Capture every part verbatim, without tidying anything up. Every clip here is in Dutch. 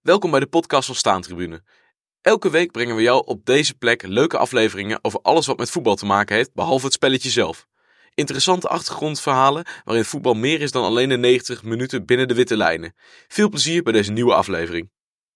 Welkom bij de podcast van Staantribune. Elke week brengen we jou op deze plek leuke afleveringen over alles wat met voetbal te maken heeft, behalve het spelletje zelf. Interessante achtergrondverhalen waarin voetbal meer is dan alleen de negentig minuten binnen de witte lijnen. Veel plezier bij deze nieuwe aflevering.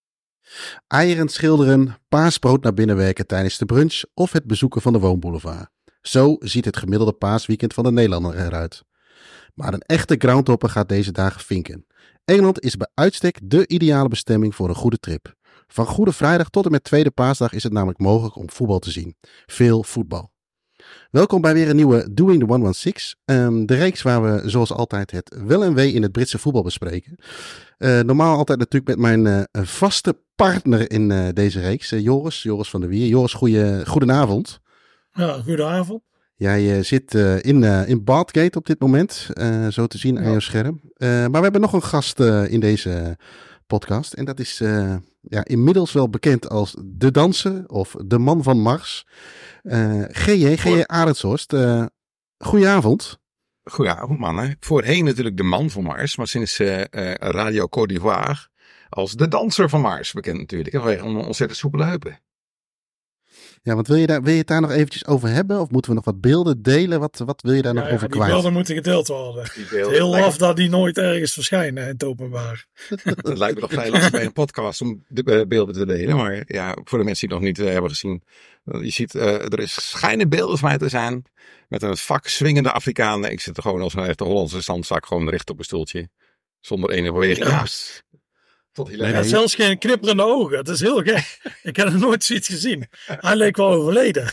Eieren schilderen, paasbrood naar binnen werken tijdens de brunch of het bezoeken van de woonboulevard. Zo ziet het gemiddelde paasweekend van de Nederlander eruit. Maar een echte groundhopper gaat deze dagen vinken. Engeland is bij uitstek de ideale bestemming voor een goede trip. Van Goede Vrijdag tot en met Tweede Paasdag is het namelijk mogelijk om voetbal te zien. Veel voetbal. Welkom bij weer een nieuwe Doing the honderdzestig. Um, de reeks waar we zoals altijd het wel en wee in het Britse voetbal bespreken. Uh, normaal altijd natuurlijk met mijn uh, vaste partner in uh, deze reeks, uh, Joris, Joris van der Wier. Joris, goeie, goedenavond. Ja, goedenavond. Jij uh, zit uh, in, uh, in Bathgate op dit moment, uh, zo te zien ja. aan jouw scherm. Uh, maar we hebben nog een gast uh, in deze podcast. En dat is uh, ja, inmiddels wel bekend als de danser of de man van Mars. Uh, G J, G J Arendshorst. Uh, goedenavond. Goedenavond mannen. Voorheen natuurlijk de man van Mars, maar sinds uh, uh, Radio Côte d'Ivoire als de danser van Mars bekend natuurlijk. Vanwege een ontzettend soepele heupen. Ja, want wil je, daar, wil je het daar nog eventjes over hebben? Of moeten we nog wat beelden delen? Wat, wat wil je daar ja, nog ja, over die kwijt? Die beelden moeten gedeeld worden. Het is heel laf dat die nooit ergens verschijnen in het openbaar. Het lijkt me nog vrij lastig bij een podcast om de uh, beelden te delen. Maar ja, voor de mensen die het nog niet uh, hebben gezien. Uh, je ziet, uh, er is schijnen beelden van mij te zijn. Met een vak swingende Afrikanen. Ik zit er gewoon als een echte Hollandse zandzak gewoon recht op een stoeltje. Zonder enige beweging. Ja. Tot nee, nee. Zelfs geen knipperende ogen. Het is heel gek. Ik heb er nooit zoiets gezien. Hij leek wel overleden.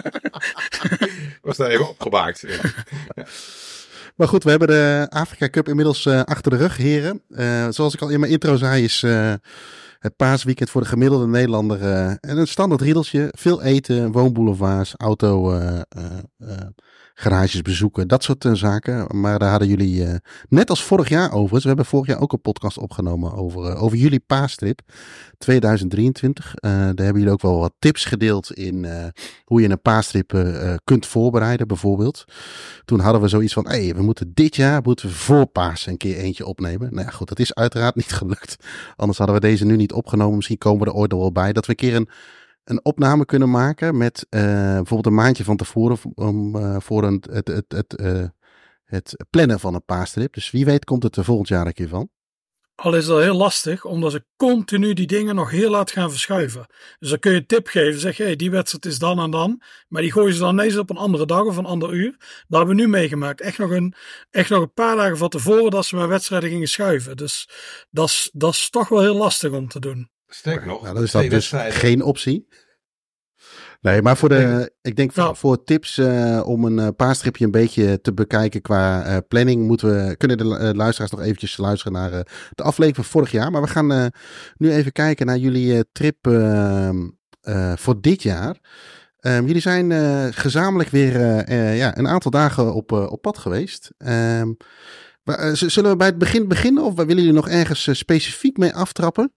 Was daar even opgemaakt. Ja. Ja. Maar goed, we hebben de Afrika Cup inmiddels uh, achter de rug, heren. Uh, zoals ik al in mijn intro zei, is uh, het paasweekend voor de gemiddelde Nederlander uh, en een standaard riedeltje. Veel eten, woonboulevards, auto, uh, uh, uh, garages bezoeken, dat soort uh, zaken. Maar daar hadden jullie, uh, net als vorig jaar overigens, we hebben vorig jaar ook een podcast opgenomen over, uh, over jullie paastrip tweeduizend drieëntwintig. Uh, daar hebben jullie ook wel wat tips gedeeld in uh, hoe je een paastrip uh, kunt voorbereiden bijvoorbeeld. Toen hadden we zoiets van, hé, hey, we moeten dit jaar moeten we voor Pasen een keer eentje opnemen. Nou ja, goed, dat is uiteraard niet gelukt. Anders hadden we deze nu niet opgenomen. Misschien komen we er ooit nog wel bij dat we een keer een een opname kunnen maken met uh, bijvoorbeeld een maandje van tevoren om, uh, voor een, het, het, het, uh, het plannen van een paastrip. Dus wie weet komt het er volgend jaar een keer van. Al is dat heel lastig, omdat ze continu die dingen nog heel laat gaan verschuiven. Dus dan kun je een tip geven, zeg hé, hey, die wedstrijd is dan en dan. Maar die gooien ze dan ineens op een andere dag of een ander uur. Dat hebben we nu meegemaakt. Echt nog een, echt nog een paar dagen van tevoren dat ze met wedstrijden gingen schuiven. Dus dat is, dat is toch wel heel lastig om te doen. Sterk nog. Nou, dat is dat dus geen optie. Nee, maar voor de, nee. ik denk voor, voor tips uh, om een uh, paastripje een beetje te bekijken qua uh, planning, moeten we, kunnen de uh, luisteraars nog eventjes luisteren naar uh, de aflevering van vorig jaar. Maar we gaan uh, nu even kijken naar jullie uh, trip uh, uh, voor dit jaar. Um, jullie zijn uh, gezamenlijk weer uh, uh, ja, een aantal dagen op, uh, op pad geweest. Um, uh, zullen we bij het begin beginnen of willen jullie nog ergens uh, specifiek mee aftrappen?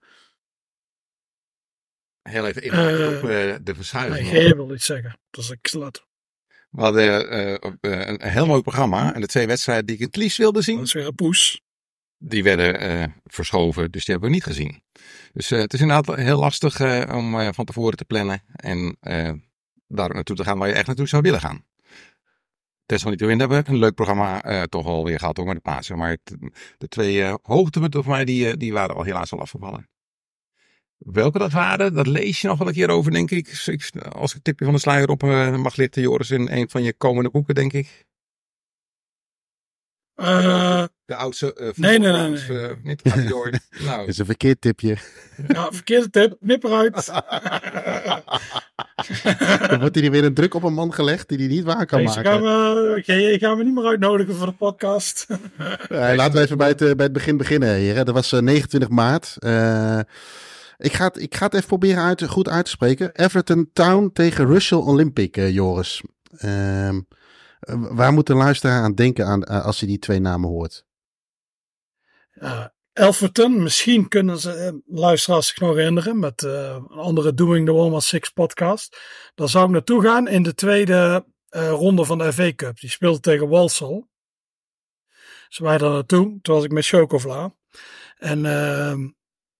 Heel even in uh, op uh, de verschuiving. Nee, jij wil iets zeggen. Dus ik slat. We hadden uh, uh, een heel mooi programma. En de twee wedstrijden die ik het liefst wilde zien. Dat is weer een poes. Die werden uh, verschoven. Dus die hebben we niet gezien. Dus uh, het is inderdaad heel lastig uh, om uh, van tevoren te plannen. En uh, daar naartoe te gaan waar je echt naartoe zou willen gaan. Desalniettemin hebben we een leuk programma uh, toch alweer gehad. Ook met de Pasen. Maar het, de twee uh, hoogtepunten voor mij die, uh, die waren al helaas al afgevallen. Welke dat waren, dat lees je nog wel een keer over, denk ik. Als ik een tipje van de sluier op uh, mag lichten, Joris, in een van je komende boeken, denk ik. Uh, de oudste. Uh, nee, nee, nee. nee. Uh, niet gaat door. Nou. Dat is een verkeerd tipje. Ja, verkeerde tip. Nip eruit. Dan wordt hier weer een druk op een man gelegd die hij niet waar kan Deze maken. Gaan we, okay, gaan we niet meer uitnodigen voor de podcast. Nee, laten we even bij het, uh, bij het begin beginnen, heren. Dat was uh, negenentwintig maart. Uh, Ik ga, het, ik ga het even proberen uit, goed uit te spreken. Everton Town tegen Russell Olympic, uh, Joris. Uh, uh, waar moet de luisteraar aan denken aan, uh, als hij die twee namen hoort? Uh, Everton, misschien kunnen ze uh, luisteraars zich nog herinneren met uh, een andere Doing the honderdzestig podcast. Daar zou ik naartoe gaan in de tweede uh, ronde van de F A Cup. Die speelde tegen Walsall. Dus wij daar naartoe. Toen was ik met Chokovla. En uh,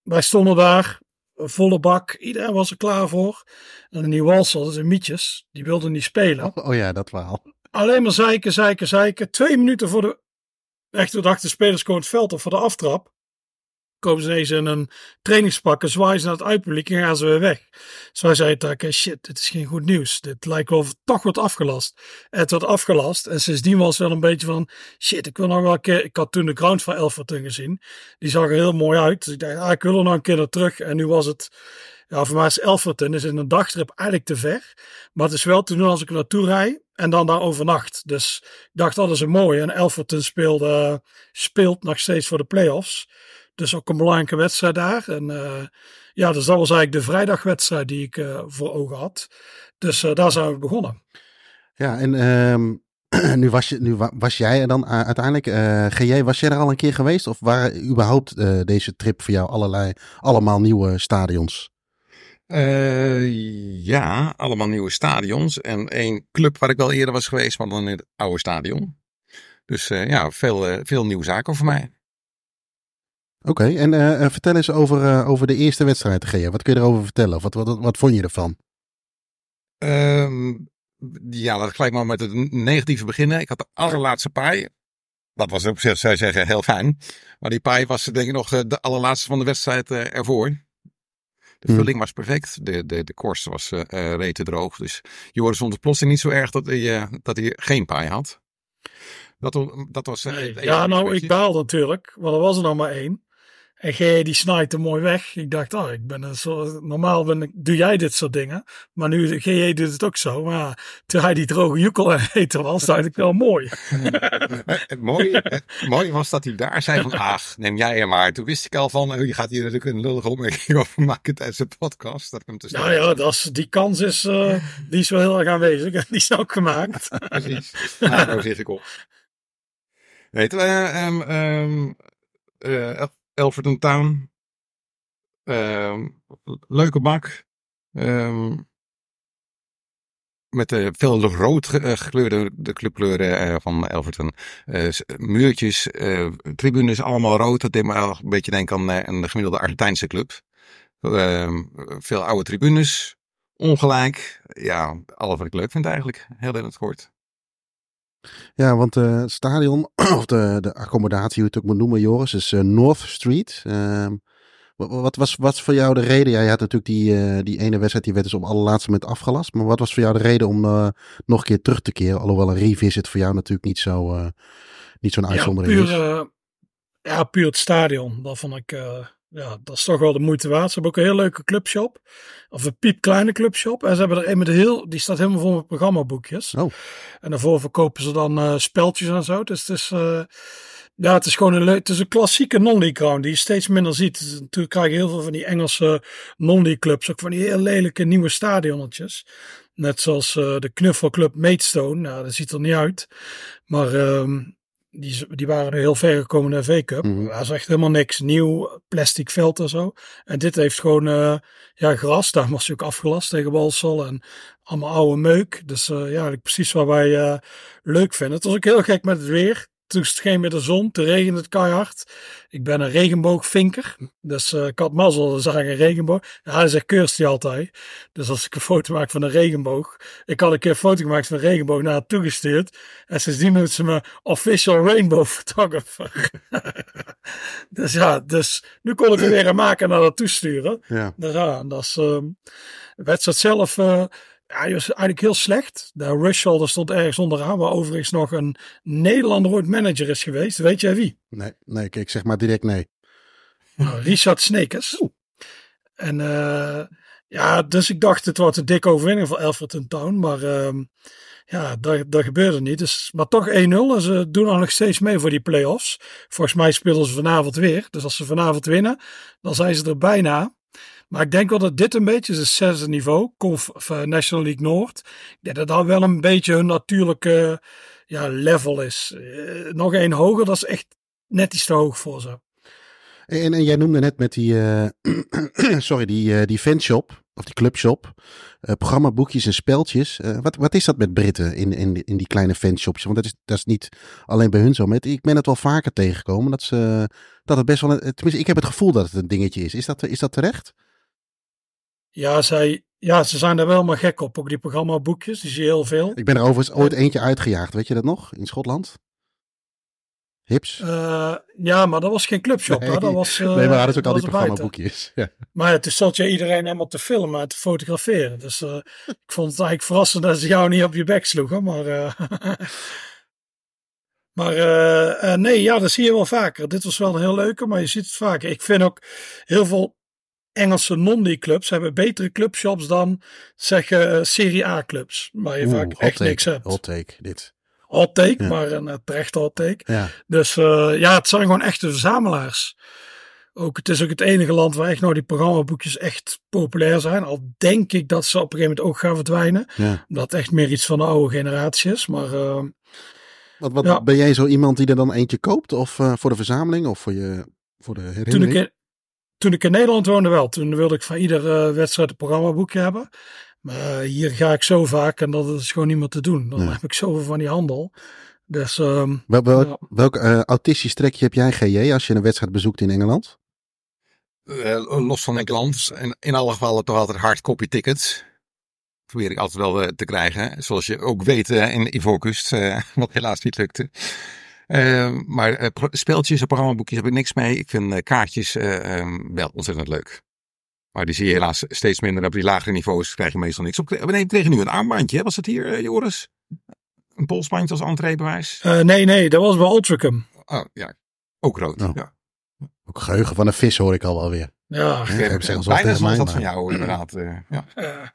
wij stonden daar, volle bak, iedereen was er klaar voor. En die Walsall, dat zijn mietjes, die wilden niet spelen. Oh, oh ja, dat verhaal. Alleen maar zeiken, zeiken, zeiken. Twee minuten voor de, echt we dachten, de spelers komen het veld op voor de aftrap. Komen ze ineens in een trainingspak en zwaaien ze naar het uitpubliek en gaan ze weer weg. Dus wij zeiden tegen shit, dit is geen goed nieuws. Dit lijkt wel of het toch wordt afgelast. Het wordt afgelast en sindsdien was het wel een beetje van shit, ik wil nog wel een keer. Ik had toen de ground van Elverton gezien. Die zag er heel mooi uit. Dus ik dacht, ah, ik wil er nog een keer naar terug. En nu was het, ja, voor mij is Elverton is in een dagtrip eigenlijk te ver. Maar het is wel te doen als ik er naartoe rijd en dan daar overnacht. Dus ik dacht, dat is een mooie. En Elverton speelde, speelt nog steeds voor de play-offs. Dus ook een belangrijke wedstrijd daar. En uh, ja, dus dat was eigenlijk de vrijdagwedstrijd die ik uh, voor ogen had. Dus uh, daar zijn we begonnen. Ja, en um, nu, was je, nu was jij er dan uh, uiteindelijk. Uh, G J, was jij er al een keer geweest? Of waren überhaupt uh, deze trip voor jou allerlei, allemaal nieuwe stadions? Uh, ja, allemaal nieuwe stadions. En één club waar ik wel eerder was geweest, maar dan in het oude stadion. Dus uh, ja, veel, uh, veel nieuwe zaken voor mij. Oké, okay, en uh, vertel eens over, uh, over de eerste wedstrijd, G J. Wat kun je erover vertellen? Of wat, wat, wat vond je ervan? Um, ja, laat ik gelijk maar met het negatieve beginnen. Ik had de allerlaatste paai. Dat was op zich, zou je zeggen, heel fijn. Maar die paai was denk ik nog de allerlaatste van de wedstrijd uh, ervoor. De vulling hmm. was perfect. De, de, de korst was uh, rete droog. Dus je hoorde soms plotseling niet zo erg dat hij, uh, dat hij geen paai had. Dat, dat was, uh, nee, ja, nou, ik baal natuurlijk. Want er was er nog maar één. En G J die snijdt er mooi weg. Ik dacht, oh, ik ben een soort, normaal ben ik, doe jij dit soort dingen. Maar nu, G J doet het ook zo. Maar toen hij die droge joekel en eten was, dacht ik wel mooi. Het mooie, het mooie was dat hij daar zei van, ach, neem jij hem maar. Toen wist ik al van, je gaat hier natuurlijk een lullige opmerking over maken tijdens de podcast. Dat ik hem te nou ja, dat is, die kans is, uh, die is wel heel erg aanwezig. En die is ook gemaakt. Precies. Nou, daar zit ik op. Weet je, uh, um, um, uh, Elverton Town. Um, leuke bak. Um, met uh, veel rood gekleurde de clubkleuren uh, van Elverton. Uh, muurtjes, uh, tribunes allemaal rood. Dat deed me al een beetje denken aan, uh, aan de gemiddelde Argentijnse club. Uh, veel oude tribunes. Ongelijk. Ja, alles wat ik leuk vind eigenlijk. Heel in het kort. Ja, want het uh, stadion, of de, de accommodatie, hoe je het ook moet noemen, Joris, is uh, North Street. Uh, wat, wat was wat voor jou de reden? Ja, je had natuurlijk die, uh, die ene wedstrijd, die werd dus op allerlaatste moment afgelast. Maar wat was voor jou de reden om uh, nog een keer terug te keren? Alhoewel een revisit voor jou natuurlijk niet zo uh, niet zo'n uitzondering ja, puur, is. Uh, ja, puur het stadion. Dat vond ik... Uh... Ja, dat is toch wel de moeite waard. Ze hebben ook een heel leuke clubshop. Of een piepkleine clubshop. En ze hebben er een met een heel... Die staat helemaal vol met programmaboekjes. Oh. En daarvoor verkopen ze dan uh, speltjes en zo. Dus het is... Uh, ja, het is gewoon een leuk... Het is een klassieke non-league ground die je steeds minder ziet. Dus natuurlijk krijg je heel veel van die Engelse non-league clubs. Ook van die heel lelijke nieuwe stadionnetjes. Net zoals uh, de knuffelclub Maidstone. Nou, dat ziet er niet uit. Maar... Um, Die, die waren er heel ver gekomen in de V Cup. Mm-hmm. Dat is echt helemaal niks. Nieuw plastic veld en zo. En dit heeft gewoon uh, ja, gras. Daar was hij ook afgelast tegen Walsall. En allemaal oude meuk. Dus uh, ja, eigenlijk precies wat wij uh, leuk vinden. Het was ook heel gek met het weer. Toen scheen met de zon. Toen regende het keihard. Ik ben een regenboogvinker. Dus uh, ik had mazzel. Dan zag ik een regenboog. Ja, hij zegt keurst hij altijd. Dus als ik een foto maak van een regenboog. Ik had een keer een foto gemaakt van een regenboog naar haar toegestuurd. En sindsdien noemt ze me official rainbow photographer. Dus ja, dus nu kon ik er weer aan maken en naar dat toesturen. Ja. Dus ja, dat is... Uh, de wedstrijd zelf... Uh, Ja, die was eigenlijk heel slecht. De Rushall, daar stond ergens onderaan, waar overigens nog een Nederlander ooit manager is geweest. Weet jij wie? Nee, nee, ik zeg maar direct nee. Nou, Richard Snekers. En uh, ja, dus ik dacht het wordt een dikke overwinning voor Elverton Town. Maar uh, ja, dat, dat gebeurde niet. Dus, maar toch één nul. En ze doen al nog steeds mee voor die play-offs. Volgens mij spelen ze vanavond weer. Dus als ze vanavond winnen, dan zijn ze er bijna. Maar ik denk wel dat dit een beetje is het zesde niveau, Conf, uh, National League Noord. Ik denk dat dat wel een beetje hun natuurlijke ja, level is. Uh, nog één hoger, dat is echt net iets te hoog voor ze. En, en jij noemde net met die, uh, sorry, die, uh, die fanshop. of die clubshop. Uh, programmaboekjes en speltjes. Uh, wat, wat is dat met Britten in, in, in die kleine fanshopjes? Want dat is, dat is niet alleen bij hun zo. Met, ik ben het wel vaker tegengekomen. Dat, ze, dat het best wel... Een, tenminste, ik heb het gevoel dat het een dingetje is. Is dat, is dat terecht? Ja, zij, ja, ze zijn daar wel maar gek op. Ook die programmaboekjes, die zie je heel veel. Ik ben er overigens ooit eentje uitgejaagd. Weet je dat nog? In Schotland? Hips? Uh, ja, maar dat was geen clubshop. Nee, hè? Dat was, uh, nee maar hadden ze ook al die buiten. programmaboekjes. Ja. Maar ja, toen zat je iedereen helemaal te filmen en te fotograferen. Dus uh, ik vond het eigenlijk verrassend dat ze jou niet op je bek sloegen. Maar, uh, maar uh, uh, nee, ja, dat zie je wel vaker. Dit was wel een heel leuke, maar je ziet het vaker. Ik vind ook heel veel Engelse non-league clubs hebben betere clubshops dan zeggen uh, Serie A clubs. Waar je Oeh, vaak echt take, niks hebt. Hot take, dit. Hot take, ja. maar een terecht hot take. Ja. Dus uh, ja, het zijn gewoon echte verzamelaars. Ook, het is ook het enige land waar echt nou die programmaboekjes echt populair zijn. Al denk ik dat ze op een gegeven moment ook gaan verdwijnen. Ja. Dat echt meer iets van de oude generatie is. Maar uh, wat, wat, ja. Ben jij zo iemand die er dan eentje koopt? Of uh, voor de verzameling of voor, je, voor de herinnering? Toen ik, in, toen ik in Nederland woonde wel. Toen wilde ik van iedere uh, wedstrijd een programmaboekje hebben. Maar uh, hier ga ik zo vaak en dat is gewoon niet meer te doen. Dan ja. heb ik zoveel van die handel. Dus, um, wel, welk ja. welk uh, autistisch trekje heb jij, G J, als je een wedstrijd bezoekt in Engeland? Uh, los van Engeland. In, in alle gevallen toch altijd hardcopy tickets. Probeer ik altijd wel uh, te krijgen. Zoals je ook weet uh, in Ivoorkust. Uh, wat helaas niet lukte. Uh, maar uh, speltjes en programmaboekjes heb ik niks mee. Ik vind uh, kaartjes uh, um, wel ontzettend leuk. Maar die zie je helaas steeds minder. Op die lagere niveaus krijg je meestal niks. Op, nee, tegen nu een armbandje. Was het hier, uh, Joris? Een polsbandje als entreebewijs? Uh, nee, nee. Dat was bij Ultracum. Oh, ja. Ook rood. Oh. Ja. Ook geheugen van een vis hoor ik al wel weer. Ja. ja ik heb zeggen bijna zoals dat van jou inderdaad. Uh, ja. uh,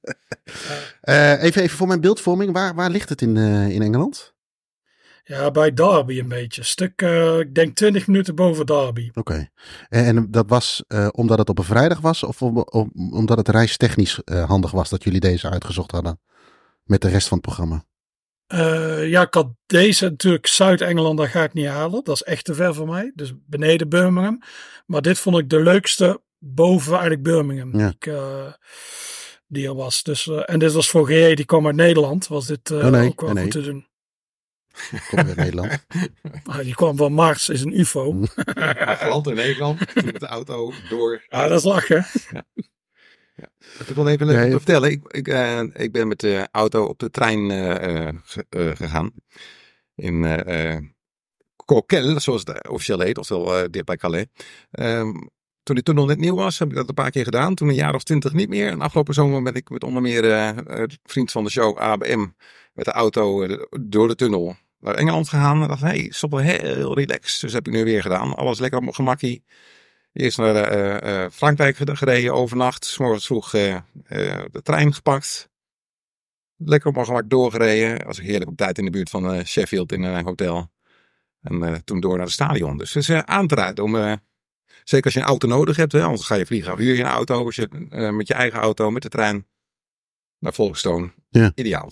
uh, even, even voor mijn beeldvorming. Waar, waar ligt het in, uh, in Engeland? Ja, bij Derby een beetje. Stuk, uh, ik denk twintig minuten boven Derby. Oké. Okay. En, en dat was uh, omdat het op een vrijdag was? Of om, om, omdat het reistechnisch uh, handig was dat jullie deze uitgezocht hadden? Met de rest van het programma? Uh, ja, ik had deze natuurlijk Zuid-Engeland, dat ga ik niet halen. Dat is echt te ver voor mij. Dus beneden Birmingham. Maar dit vond ik de leukste boven eigenlijk Birmingham. Ja. Die, ik, uh, die er was. Dus, uh, en dit was voor G J, die kwam uit Nederland. Was dit uh, oh nee, ook wel nee. goed te doen. Komt uit Nederland. Ah, die kwam van Mars, is een U F O. Geland in Nederland, met de auto door. Ja, dat is lachen. Ja. Ja. Ik wil even leuk nee, vertellen. Ik, ik, uh, ik ben met de auto op de trein uh, uh, gegaan. In uh, Coquel, zoals het officieel heet, oftewel uh, dicht bij Calais. Um, toen die tunnel net nieuw was, heb ik dat een paar keer gedaan. Toen een jaar of twintig niet meer. En afgelopen zomer ben ik met onder meer uh, vriend van de show A B M met de auto uh, door de tunnel naar Engeland gegaan. En dacht, hé, hey, is toch wel heel relaxed. Dus dat heb ik nu weer gedaan. Alles lekker op mijn gemakkie. Eerst naar uh, uh, Frankrijk gereden overnacht. 's Morgens vroeg uh, uh, de trein gepakt. Lekker op mijn gemak doorgereden. Was ik heerlijk op tijd in de buurt van uh, Sheffield in een hotel. En uh, toen door naar het stadion. Dus het is uh, aan te raden om... Uh, zeker als je een auto nodig hebt. Hè, anders ga je vliegen. Huur je een auto. Als je uh, met je eigen auto, met de trein naar Folkestone. Ja. Ideaal.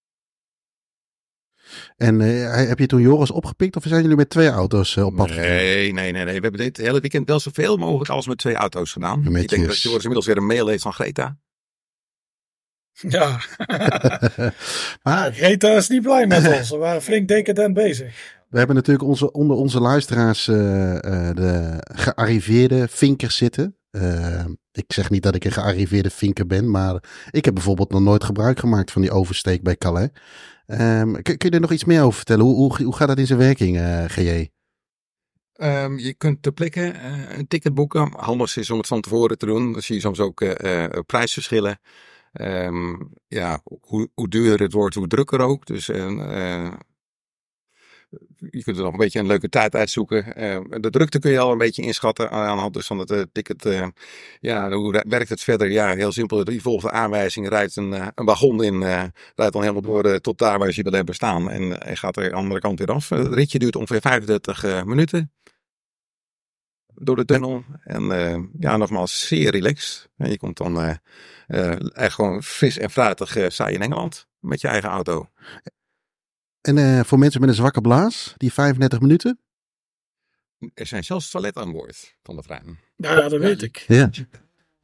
En uh, heb je toen Joris opgepikt of zijn jullie met twee auto's uh, op pad gegaan? Nee, nee, nee, nee. We hebben dit hele weekend wel zoveel mogelijk alles met twee auto's gedaan. Met Ik denk yes. dat Joris inmiddels weer een mail heeft van Greta. Ja. Maar Greta is niet blij met ons. We waren flink decadent bezig. We hebben natuurlijk onze, onder onze luisteraars uh, uh, de gearriveerde vinkers zitten. Uh, ik zeg niet dat ik een gearriveerde vinker ben, maar ik heb bijvoorbeeld nog nooit gebruik gemaakt van die oversteek bij Calais. Um, kun, kun je er nog iets meer over vertellen? Hoe, hoe, hoe gaat dat in zijn werking, uh, G J? Um, je kunt ter plekke uh, een ticket boeken. Handig is om het van tevoren te doen. Dan zie je soms ook uh, uh, prijsverschillen. Um, ja, hoe, hoe duurder het wordt, hoe drukker ook. Dus uh, je kunt er nog een beetje een leuke tijd uitzoeken. Uh, de drukte kun je al een beetje inschatten aan de hand dus van het uh, ticket. Uh, ja, hoe werkt het verder? Ja, heel simpel. Je volgt de aanwijzingen, rijdt een, uh, een wagon in, uh, rijdt dan helemaal door uh, tot daar waar je wil hebben staan. En uh, gaat er aan de andere kant weer af. Het ritje duurt ongeveer vijfendertig uh, minuten. Door de tunnel. En uh, ja, nogmaals, zeer relaxed. En je komt dan uh, uh, echt gewoon fris en fruitig uh, sta je in Engeland. Met je eigen auto. En uh, voor mensen met een zwakke blaas, die vijfendertig minuten? Er zijn zelfs toiletten aan boord van de trein. Ja, dat weet ik. Ja.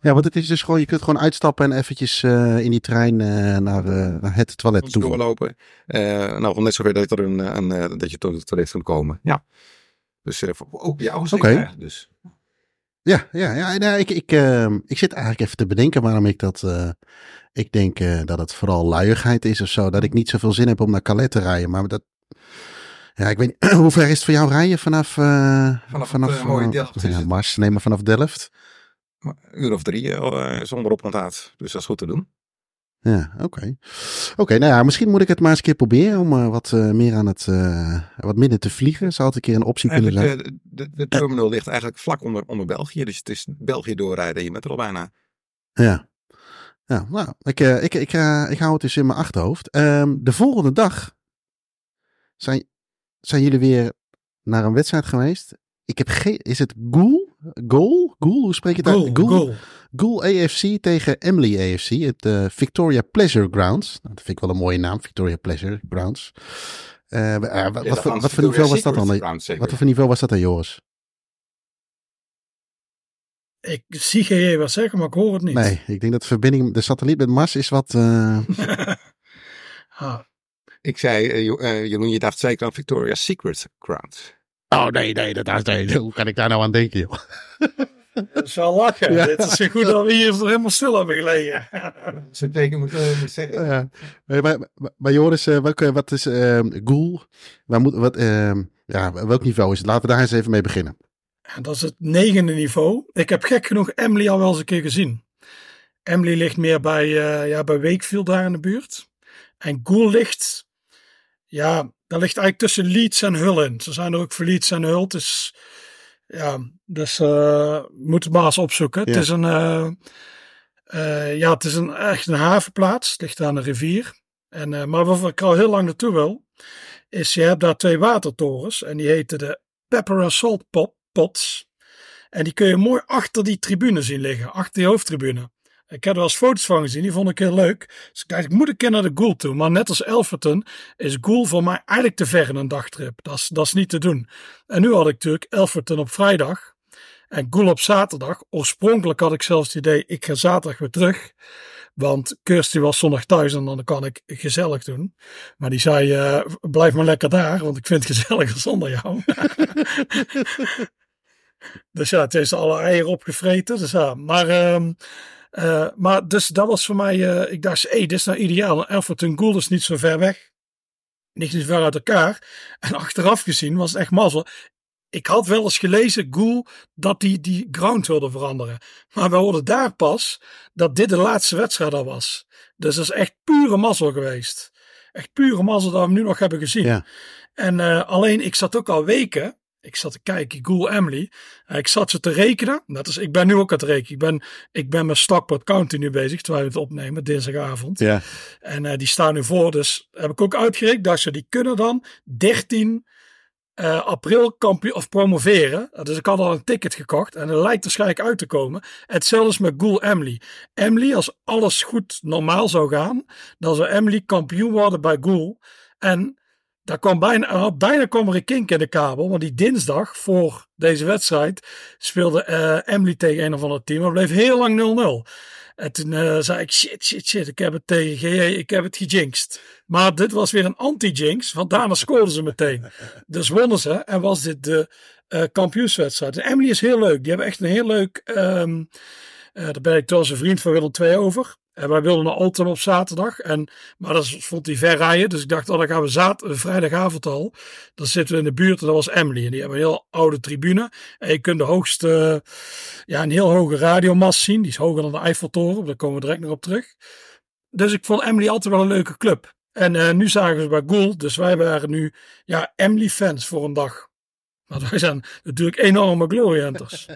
Ja, want het is dus gewoon, je kunt gewoon uitstappen en eventjes uh, in die trein uh, naar, uh, naar het toilet toe. Doorlopen. Uh, nou, gewoon net zover dat, er een, een, een, dat je tot het toilet kunt komen. Ja. Dus uh, ook jou geschikt okay. eigenlijk dus. Ja, ja, ja nou, ik, ik, uh, ik zit eigenlijk even te bedenken waarom ik dat... Uh, ik denk uh, dat het vooral luiigheid is of zo. Dat ik niet zoveel zin heb om naar Calais te rijden. Maar dat... Ja, ik weet niet. Hoe ver is het voor jou rijden vanaf... Uh, vanaf vanaf het, uh, mooie Delft. Ja, Mars, nee, maar vanaf Delft. Een uur of drie uh, zonder oponthoud. Dus dat is goed te doen. Ja, oké. Okay. Oké, okay, nou ja, misschien moet ik het maar eens een keer proberen om uh, wat uh, meer aan het, uh, wat minder te vliegen. Zou het een keer een optie kunnen zijn? Uh, de, de terminal uh, ligt eigenlijk vlak onder, onder België. Dus het is België doorrijden. Je bent er al bijna. Ja. Ja, nou, ik, uh, ik, ik, uh, ik hou het dus in mijn achterhoofd. Um, de volgende dag zijn, zijn jullie weer naar een wedstrijd geweest. Ik heb geen, is het Goal? Goal? Goal? Hoe spreek je het uit? Goal. Goal. Goal A F C tegen Emily A F C. Het uh, Victoria Pleasure Grounds. Nou, dat vind ik wel een mooie naam. Victoria Pleasure Grounds. Uh, uh, ja, wat, wat, voor, wat voor niveau was dat dan? Grounds, wat voor niveau was dat dan, Joris? Ik zie geen wat zeggen, maar ik hoor het niet. Nee, ik denk dat de verbinding, de satelliet met Mars is wat... Uh... ah. Ik zei, uh, uh, Jeroen, je dacht zeker aan Victoria Secret Grounds. Oh nee, nee, dat, nee, hoe kan ik daar nou aan denken, joh? Dat is wel lachen. Ja. Dit is zo goed dat we hier helemaal stil hebben gelegen. Zo'n teken moet ik uh, zeggen. Ja. Maar, maar, maar Joris, uh, welke, wat is uh, Goal? Waar moet, wat, uh, ja, welk niveau is het? Laten we daar eens even mee beginnen. Dat is het negende niveau. Ik heb gek genoeg Emily al wel eens een keer gezien. Emily ligt meer bij, uh, ja, bij Wakefield daar in de buurt. En Goal ligt, ja, dat ligt eigenlijk tussen Leeds en Hull in. Ze zijn er ook voor Leeds en Hull. Dus, ja, dus uh, moet het maar eens opzoeken. Ja. Het is een, uh, uh, ja, het is een, echt een havenplaats. Het ligt aan de rivier. En, uh, maar waar ik al heel lang naartoe wil, is je hebt daar twee watertorens. En die heten de Pepper and Salt Pop. Pots. En die kun je mooi achter die tribune zien liggen. Achter die hoofdtribune. Ik heb er wel eens foto's van gezien. Die vond ik heel leuk. Dus ik dacht, ik moet een keer naar de Goal toe. Maar net als Elverton is Goal voor mij eigenlijk te ver in een dagtrip. Dat is, dat is niet te doen. En nu had ik natuurlijk Elverton op vrijdag. En Goal op zaterdag. Oorspronkelijk had ik zelfs het idee, ik ga zaterdag weer terug. Want Kirsty was zondag thuis en dan kan ik gezellig doen. Maar die zei, uh, blijf maar lekker daar, want ik vind het gezelliger zonder jou. Dus ja, het heeft alle eieren opgevreten. Dus ja, maar, uh, uh, maar dus dat was voor mij, uh, ik dacht, hé, hey, dit is nou ideaal. Elverton Goal is niet zo ver weg. Niet zo ver uit elkaar. En achteraf gezien was het echt mazzel. Ik had wel eens gelezen, Goal, dat die die ground wilde veranderen. Maar we hoorden daar pas dat dit de laatste wedstrijd al was. Dus dat is echt pure mazzel geweest. Echt pure mazzel dat we hem nu nog hebben gezien. Ja. En uh, alleen, ik zat ook al weken, ik zat te kijken, Goal Emily. Uh, ik zat ze te rekenen. Dat is, ik ben nu ook aan het rekenen. Ik ben, ik ben met Stockport County nu bezig, terwijl we het opnemen, dinsdagavond. Ja. En uh, die staan nu voor, dus heb ik ook uitgerekend dat ze die kunnen dan dertien Uh, april kampioen of promoveren. Dus ik had al een ticket gekocht en er lijkt waarschijnlijk uit te komen. Hetzelfde is met Goal Emily. Emily, als alles goed normaal zou gaan, dan zou Emily kampioen worden bij Goal. En daar kwam bijna, bijna kwam er een kink in de kabel, want die dinsdag voor deze wedstrijd speelde uh, Emily tegen een of ander team. Het bleef heel lang nul nul. En toen uh, zei ik, shit, shit, shit, ik heb het tegen G J, ik heb het gejinxed. Maar dit was weer een anti-jinx, want daarna scoorden ze meteen. Dus wonnen ze en was dit de uh, kampioenswedstrijd. En Emily is heel leuk, die hebben echt een heel leuk, um, uh, daar ben ik trouwens een vriend van Willem twee over. En wij wilden naar Altum op zaterdag. En, maar dat vond hij ver rijden. Dus ik dacht, oh, dan gaan we zaad, vrijdagavond al. Dan zitten we in de buurt en dat was Emily. En die hebben een heel oude tribune. En je kunt de hoogste, ja, een heel hoge radiomast zien. Die is hoger dan de Eiffeltoren. Daar komen we direct nog op terug. Dus ik vond Emily altijd wel een leuke club. En uh, nu zagen ze bij Goal. Dus wij waren nu, ja, Emily-fans voor een dag. Want wij zijn natuurlijk enorme Glory Hunters.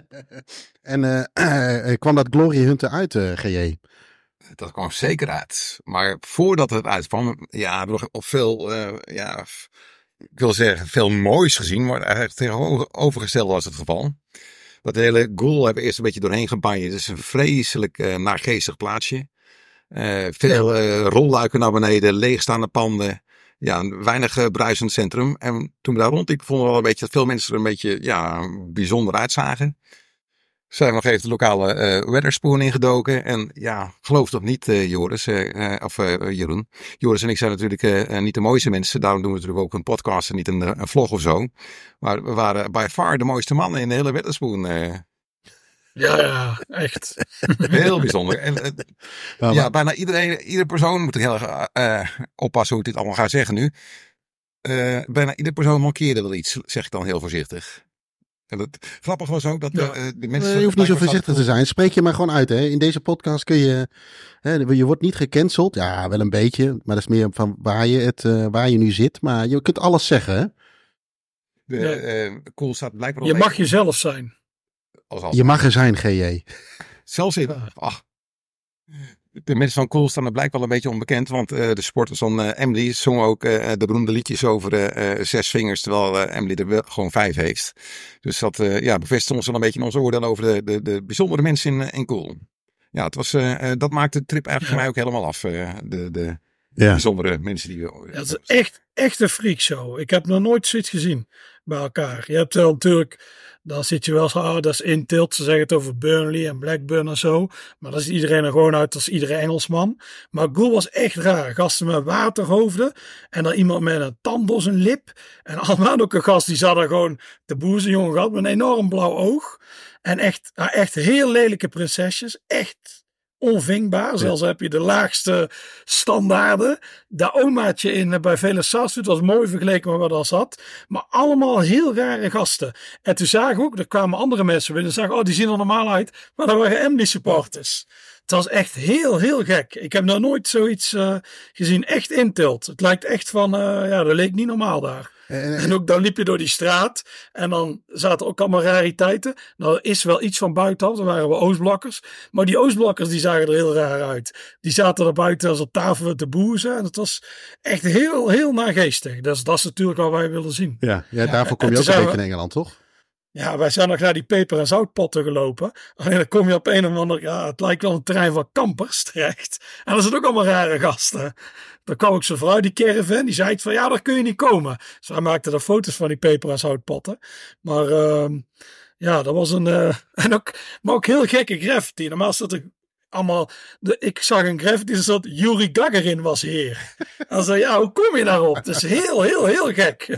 En uh, uh, kwam dat Glory Hunter uit, uh, G J? Dat kwam zeker uit. Maar voordat het uitkwam, ja, hebben we nog veel, uh, ja, ik wil zeggen, veel moois gezien. Maar eigenlijk tegenovergesteld was het geval. Dat hele Goal hebben eerst een beetje doorheen gebanjerd. Het is een vreselijk uh, naargeestig plaatsje. Uh, veel uh, rolluiken naar beneden, leegstaande panden. Ja, een weinig uh, bruisend centrum. En toen we daar rondliepen, vonden we wel een beetje dat veel mensen er een beetje, ja, bijzonder uitzagen. Zijn we nog even de lokale uh, Wetherspoon ingedoken. En ja, geloof het of niet, uh, Joris, uh, of uh, Jeroen. Joris en ik zijn natuurlijk uh, niet de mooiste mensen. Daarom doen we natuurlijk ook een podcast en niet een, een vlog of zo. Maar we waren by far de mooiste mannen in de hele Wetherspoon. Uh. Ja, ja, echt. Heel bijzonder. En, uh, ja, ja, bijna iedereen, iedere persoon, moet ik heel erg uh, oppassen hoe ik dit allemaal ga zeggen nu. Uh, bijna iedere persoon mankeerde wel iets, zeg ik dan heel voorzichtig. En het grappig was ook dat ja. uh, de mensen... Uh, je hoeft niet zo voorzichtig te zijn. Spreek je maar gewoon uit. Hè. In deze podcast kun je... Hè, je wordt niet gecanceld. Ja, wel een beetje. Maar dat is meer van waar je, het, uh, waar je nu zit. Maar je kunt alles zeggen. Hè? De, ja. uh, cool staat blijkbaar... Je mag even. Jezelf zijn. Als als je mag er zijn, G J. Zelfs in... Ach. De mensen van Cool staan er blijkbaar wel een beetje onbekend. Want uh, de sporters van uh, Emily zongen ook uh, de beroemde liedjes over uh, uh, zes vingers. Terwijl uh, Emily er wel gewoon vijf heeft. Dus dat uh, ja, bevestigt ons wel een beetje in onze oordeel over de, de, de bijzondere mensen in, uh, in Cool. Ja, het was, uh, uh, dat maakte de trip eigenlijk ja. voor mij ook helemaal af. Uh, de de ja. bijzondere mensen die we... Ja, het is echt, echt een freakshow. Ik heb nog nooit zoiets gezien bij elkaar. Je hebt wel natuurlijk... Dan zit je wel zo, oh, dat is intilt. Ze zeggen het over Burnley en Blackburn en zo. Maar dat is iedereen er gewoon uit als iedere Engelsman. Maar Goal was echt raar. Gasten met waterhoofden. En dan iemand met een tand door zijn lip. En allemaal ook een gast die zat er gewoon de boeze jongen gehad met een enorm blauw oog. En echt, echt heel lelijke prinsesjes. Echt onvingbaar. Zelfs heb je de laagste standaarden. Dat omaatje in bij Vele Sarsfield was mooi vergeleken met wat er zat. Maar allemaal heel rare gasten. En toen zagen we ook, er kwamen andere mensen binnen en zagen, oh, die zien er normaal uit. Maar dat waren Emily supporters. Het was echt heel, heel gek. Ik heb nog nooit zoiets uh, gezien. Echt intilt. Het lijkt echt van, uh, ja, dat leek niet normaal daar. En, en ook dan liep je door die straat en dan zaten ook allemaal rariteiten. Nou, er is wel iets van buitenaf, dan waren we Oostblokkers. Maar die Oostblokkers die zagen er heel raar uit. Die zaten er buiten als op tafel te boezen. En het was echt heel, heel nageestig. Dus dat is natuurlijk wat wij willen zien. Ja, ja daarvoor kom je ook een beetje we... in Engeland, toch? Ja, wij zijn nog naar die peper- en zoutpotten gelopen. Alleen dan kom je op een of ander, ja, het lijkt wel een terrein van kampers terecht. En er zijn ook allemaal rare gasten. Dan kwam ook zo'n vrouw, die caravan, die zei van, ja, daar kun je niet komen. Dus wij maakten er foto's van die peper- en zoutpotten. Maar uh, ja, dat was een, uh, en ook, maar ook heel gekke graffiti. Normaal staat er allemaal, de, ik zag een graffiti, er zat Yuri Gagarin was hier. En dan zei ja, hoe kom je daarop? Dat is heel, heel, heel gek.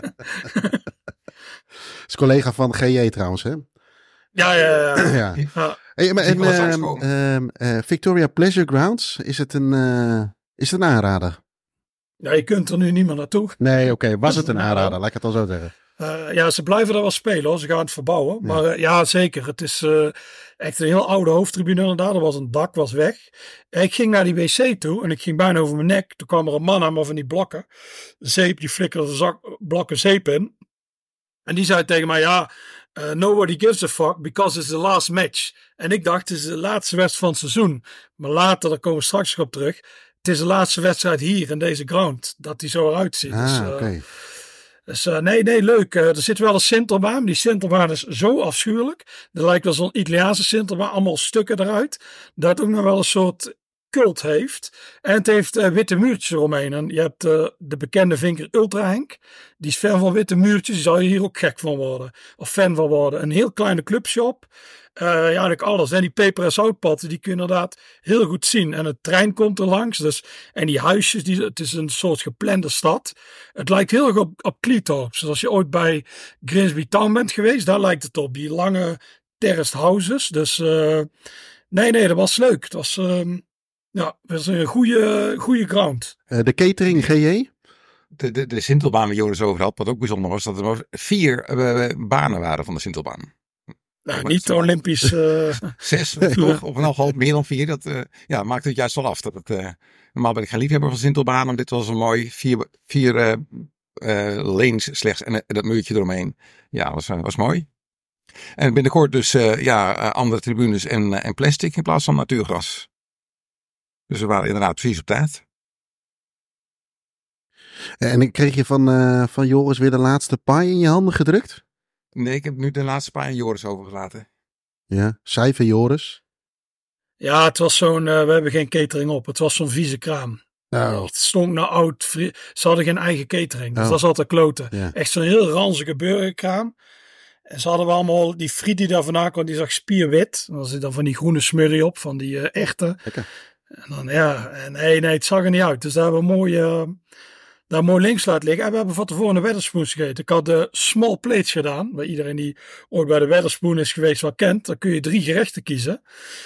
Is collega van G J trouwens, hè? Ja, ja, ja. ja. ja. Hey, maar, en, uh, uh, uh, Victoria Pleasure Grounds, is het een, uh, is het een aanrader? Ja, je kunt er nu niet meer naartoe. Nee, oké. Okay. Was het een aanrader? Laat ik het al zo zeggen. Uh, ja, ze blijven er wel spelen hoor. Ze gaan het verbouwen. Ja. Maar uh, ja, zeker. Het is uh, echt een heel oude hoofdtribune inderdaad. Er was een dak, was weg. Ik ging naar die wc toe en ik ging bijna over mijn nek. Toen kwam er een man aan me van die blokken. Zeep, die flikkerde de zak, blokken zeep in. En die zei tegen mij, ja, uh, nobody gives a fuck because it's the last match. En ik dacht, het is de laatste wedstrijd van het seizoen. Maar later, daar komen we straks op terug. Het is de laatste wedstrijd hier in deze ground. Dat die zo eruit ziet. Ah, dus, uh, oké. Okay. Dus uh, nee, nee, leuk. Uh, er zit wel een Sintelbaan. Die Sintelbaan is zo afschuwelijk. Er lijkt wel zo'n Italiaanse Sintelbaan. Allemaal stukken eruit. Dat ook nog wel een soort cult heeft. En het heeft uh, witte muurtjes eromheen. En je hebt uh, de bekende vinker Ultra Henk. Die is fan van witte muurtjes. Die zou je hier ook gek van worden. Of fan van worden. Een heel kleine clubshop. Uh, ja, eigenlijk alles. En die peper- en zoutpatten, die kun je inderdaad heel goed zien. En het trein komt er langs. Dus, en die huisjes, die, het is een soort geplande stad. Het lijkt heel erg op, op Cleethorpes. Dus als je ooit bij Grimsby Town bent geweest, daar lijkt het op. Die lange terraced houses. Dus uh, nee, nee, dat was leuk. Het was, uh, ja, het was een goede, goede ground. Uh, de catering, G J? De, de, de Sintelbaan waar Joris over had, wat ook bijzonder was, dat er maar vier uh, banen waren van de Sintelbaan. Nou, niet Olympisch. Uh... Zes of, of nog al meer dan vier. Dat uh, ja, maakt het juist wel af. Dat het, uh, normaal ben ik geen liefhebber van Sintelbaan. Maar dit was een mooi vier, vier uh, uh, lanes slechts. En uh, dat muurtje eromheen. Ja, was, uh, was mooi. En binnenkort dus uh, ja, uh, andere tribunes en, uh, en plastic in plaats van natuurgras. Dus we waren inderdaad precies op tijd. En ik kreeg je van, uh, van Joris weer de laatste paai in je handen gedrukt? Nee, ik heb nu de laatste paar aan Joris overgelaten. Ja, cijfer Joris. Ja, het was zo'n, uh, we hebben geen catering op. Het was zo'n vieze kraam. Oh. Het stonk naar oud. Ze hadden geen eigen catering. Dus oh. dat is altijd kloten. Ja. Echt zo'n heel ranzige burgerkraam. En ze hadden wel allemaal die friet die daar vandaan kwam, die zag spierwit. En dan zit dan van die groene smurrie op, van die uh, echte. Lekker. En dan ja, en nee, nee, het zag er niet uit. Dus daar hebben we mooi, uh, daar mooi links laten liggen. En we hebben van tevoren een Wetherspoons gegeten. Ik had de small plates gedaan. Waar iedereen die ooit bij de Wetherspoon is geweest wel kent. Dan kun je drie gerechten kiezen.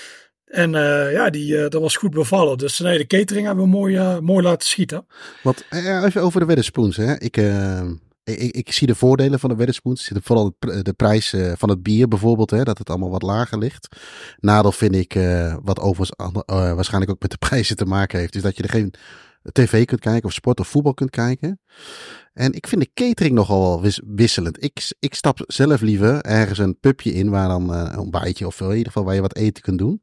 En uh, ja, die, uh, dat was goed bevallen. Dus nee, de catering hebben we mooi, uh, mooi laten schieten. Want uh, even over de Wetherspoons. Hè. Ik, uh, ik, ik, ik zie de voordelen van de Wetherspoons. Vooral de prijs uh, van het bier bijvoorbeeld. Hè, dat het allemaal wat lager ligt. Nadeel vind ik, uh, wat overigens uh, waarschijnlijk ook met de prijzen te maken heeft. Is dat je er geen tv kunt kijken of sport of voetbal kunt kijken. En ik vind de catering nogal wis- wisselend. Ik, ik stap zelf liever ergens een pubje in waar dan uh, een ontbijtje of in ieder geval waar je wat eten kunt doen.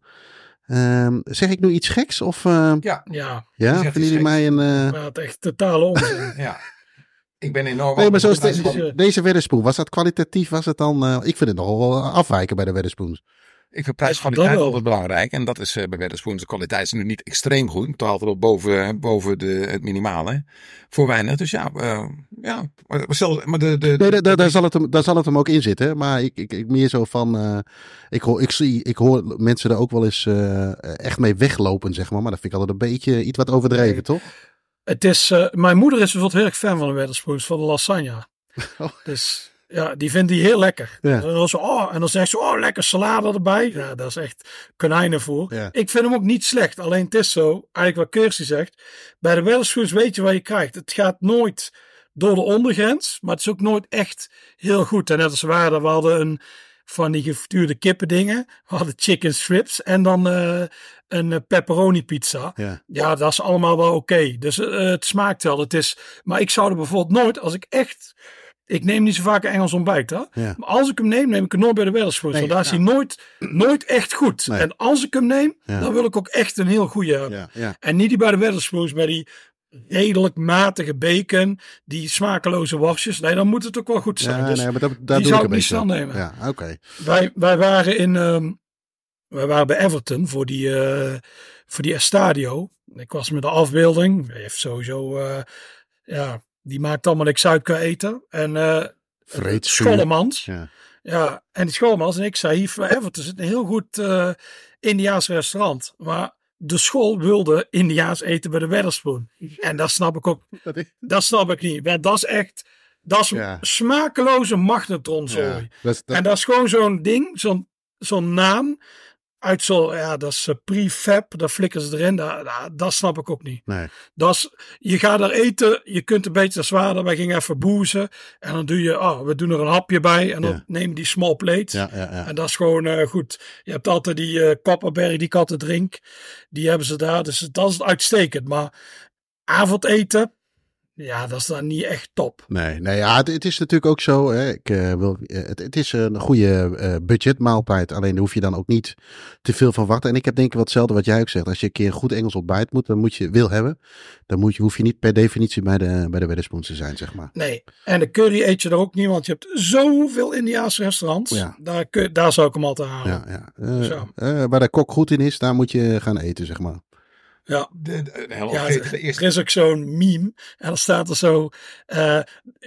Um, zeg ik nu iets geks? Of, uh, ja. Ja. Ja, vinden jullie mij een... Uh... Maar het echt totale onzin. Ja. Ik ben enorm... Nee, maar zoals de, de, de, deze Wetherspoon, was dat kwalitatief? Was het dan... Uh, ik vind het nogal wel afwijken bij de Wetherspoons. Ik vind prijskwaliteit altijd belangrijk. En dat is uh, bij Wetherspoons. De kwaliteit is nu niet extreem goed. Het altijd wel boven, boven de, het minimale. Voor weinig. Dus ja, uh, ja. Maar, zelfs, maar de, de, nee, daar, daar, daar, zal het hem, daar zal het hem ook in zitten. Maar ik, ik, ik meer zo van... Uh, ik, hoor, ik, zie, ik hoor mensen er ook wel eens uh, echt mee weglopen, zeg maar. Maar dat vind ik altijd een beetje iets wat overdreven, nee. toch? Het is... Uh, mijn moeder is bijvoorbeeld heel erg fan van de Wetherspoons. Van de lasagne. Oh. Dus... Ja, die vindt die heel lekker. Ja. En, dan zo, oh, en dan zegt ze, oh, lekker salade erbij. Ja, dat is echt konijnenvoer. Ja. Ik vind hem ook niet slecht. Alleen het is zo, eigenlijk wat Kirsty zegt. Bij de Wetherspoons weet je wat je krijgt. Het gaat nooit door de ondergrens. Maar het is ook nooit echt heel goed. En net als we hadden, we hadden een van die gefrituurde kippen dingen. We hadden chicken strips. En dan uh, een pepperoni pizza. Ja. ja, dat is allemaal wel oké. Okay. Dus uh, het smaakt wel. Het is, maar ik zou er bijvoorbeeld nooit, als ik echt... Ik neem niet zo vaak een Engels ontbijt, hè? Ja. Maar als ik hem neem, neem ik hem nooit bij de Wetherspoons. Nee, want daar ja. is hij nooit, nooit echt goed. Nee. En als ik hem neem, ja. dan wil ik ook echt een heel goede hebben. Ja. Ja. En niet die bij de Wetherspoons, met die redelijk matige bacon, die smakeloze worstjes. Nee, dan moet het ook wel goed zijn. Ja, dus nee, maar dat, dat die zou ik, ik niet snel nemen. Ja, okay. wij, wij waren in, um, wij waren bij Everton voor die, uh, voor die Estadio. Ik was met de afbeelding. Hij heeft sowieso, uh, ja... Die maakt allemaal niks uit qua eten. En uh, Schollemans. Ja. ja, en die Schollemans en ik zei hier voor Everton zit een heel goed uh, Indiaas restaurant. Maar de school wilde Indiaas eten bij de Wetherspoon. En dat snap ik ook. Dat, is... dat snap ik niet. Maar dat is echt, dat is ja. smakeloze magnetronzooi. Ja, dat, dat... En dat is gewoon zo'n ding, zo'n, zo'n naam. Uit zo, ja, dat is uh, prefab, dat flikken ze erin, dat, dat, dat snap ik ook niet. Nee. Dat is, je gaat er eten, je kunt een beetje zwaarder, wij gingen even boezen. En dan doe je, oh, we doen er een hapje bij en dan ja. neem die small plate. Ja, ja, ja. En dat is gewoon uh, goed. Je hebt altijd die uh, Kopperberg, die ik altijd drink, die hebben ze daar, dus dat is uitstekend. Maar avondeten, ja, dat is dan niet echt top. Nee, nee ja, het, het is natuurlijk ook zo. Hè, ik, uh, wil, uh, het, het is een goede uh, budgetmaaltijd. Alleen daar hoef je dan ook niet te veel van wachten. En ik heb denk ik wel hetzelfde wat jij ook zegt. Als je een keer een goed Engels ontbijt moet, dan moet je wil hebben. Dan moet je, hoef je niet per definitie bij de, bij de Wetherspoons te zijn, zeg maar. Nee, en de curry eet je er ook niet, want je hebt zoveel Indiaanse restaurants. Ja. Daar, daar zou ik hem altijd halen. Ja, ja. Uh, uh, waar de kok goed in is, daar moet je gaan eten, zeg maar. Ja, de, de, de ja de, de eerste... er is ook zo'n meme en dan staat er zo, uh,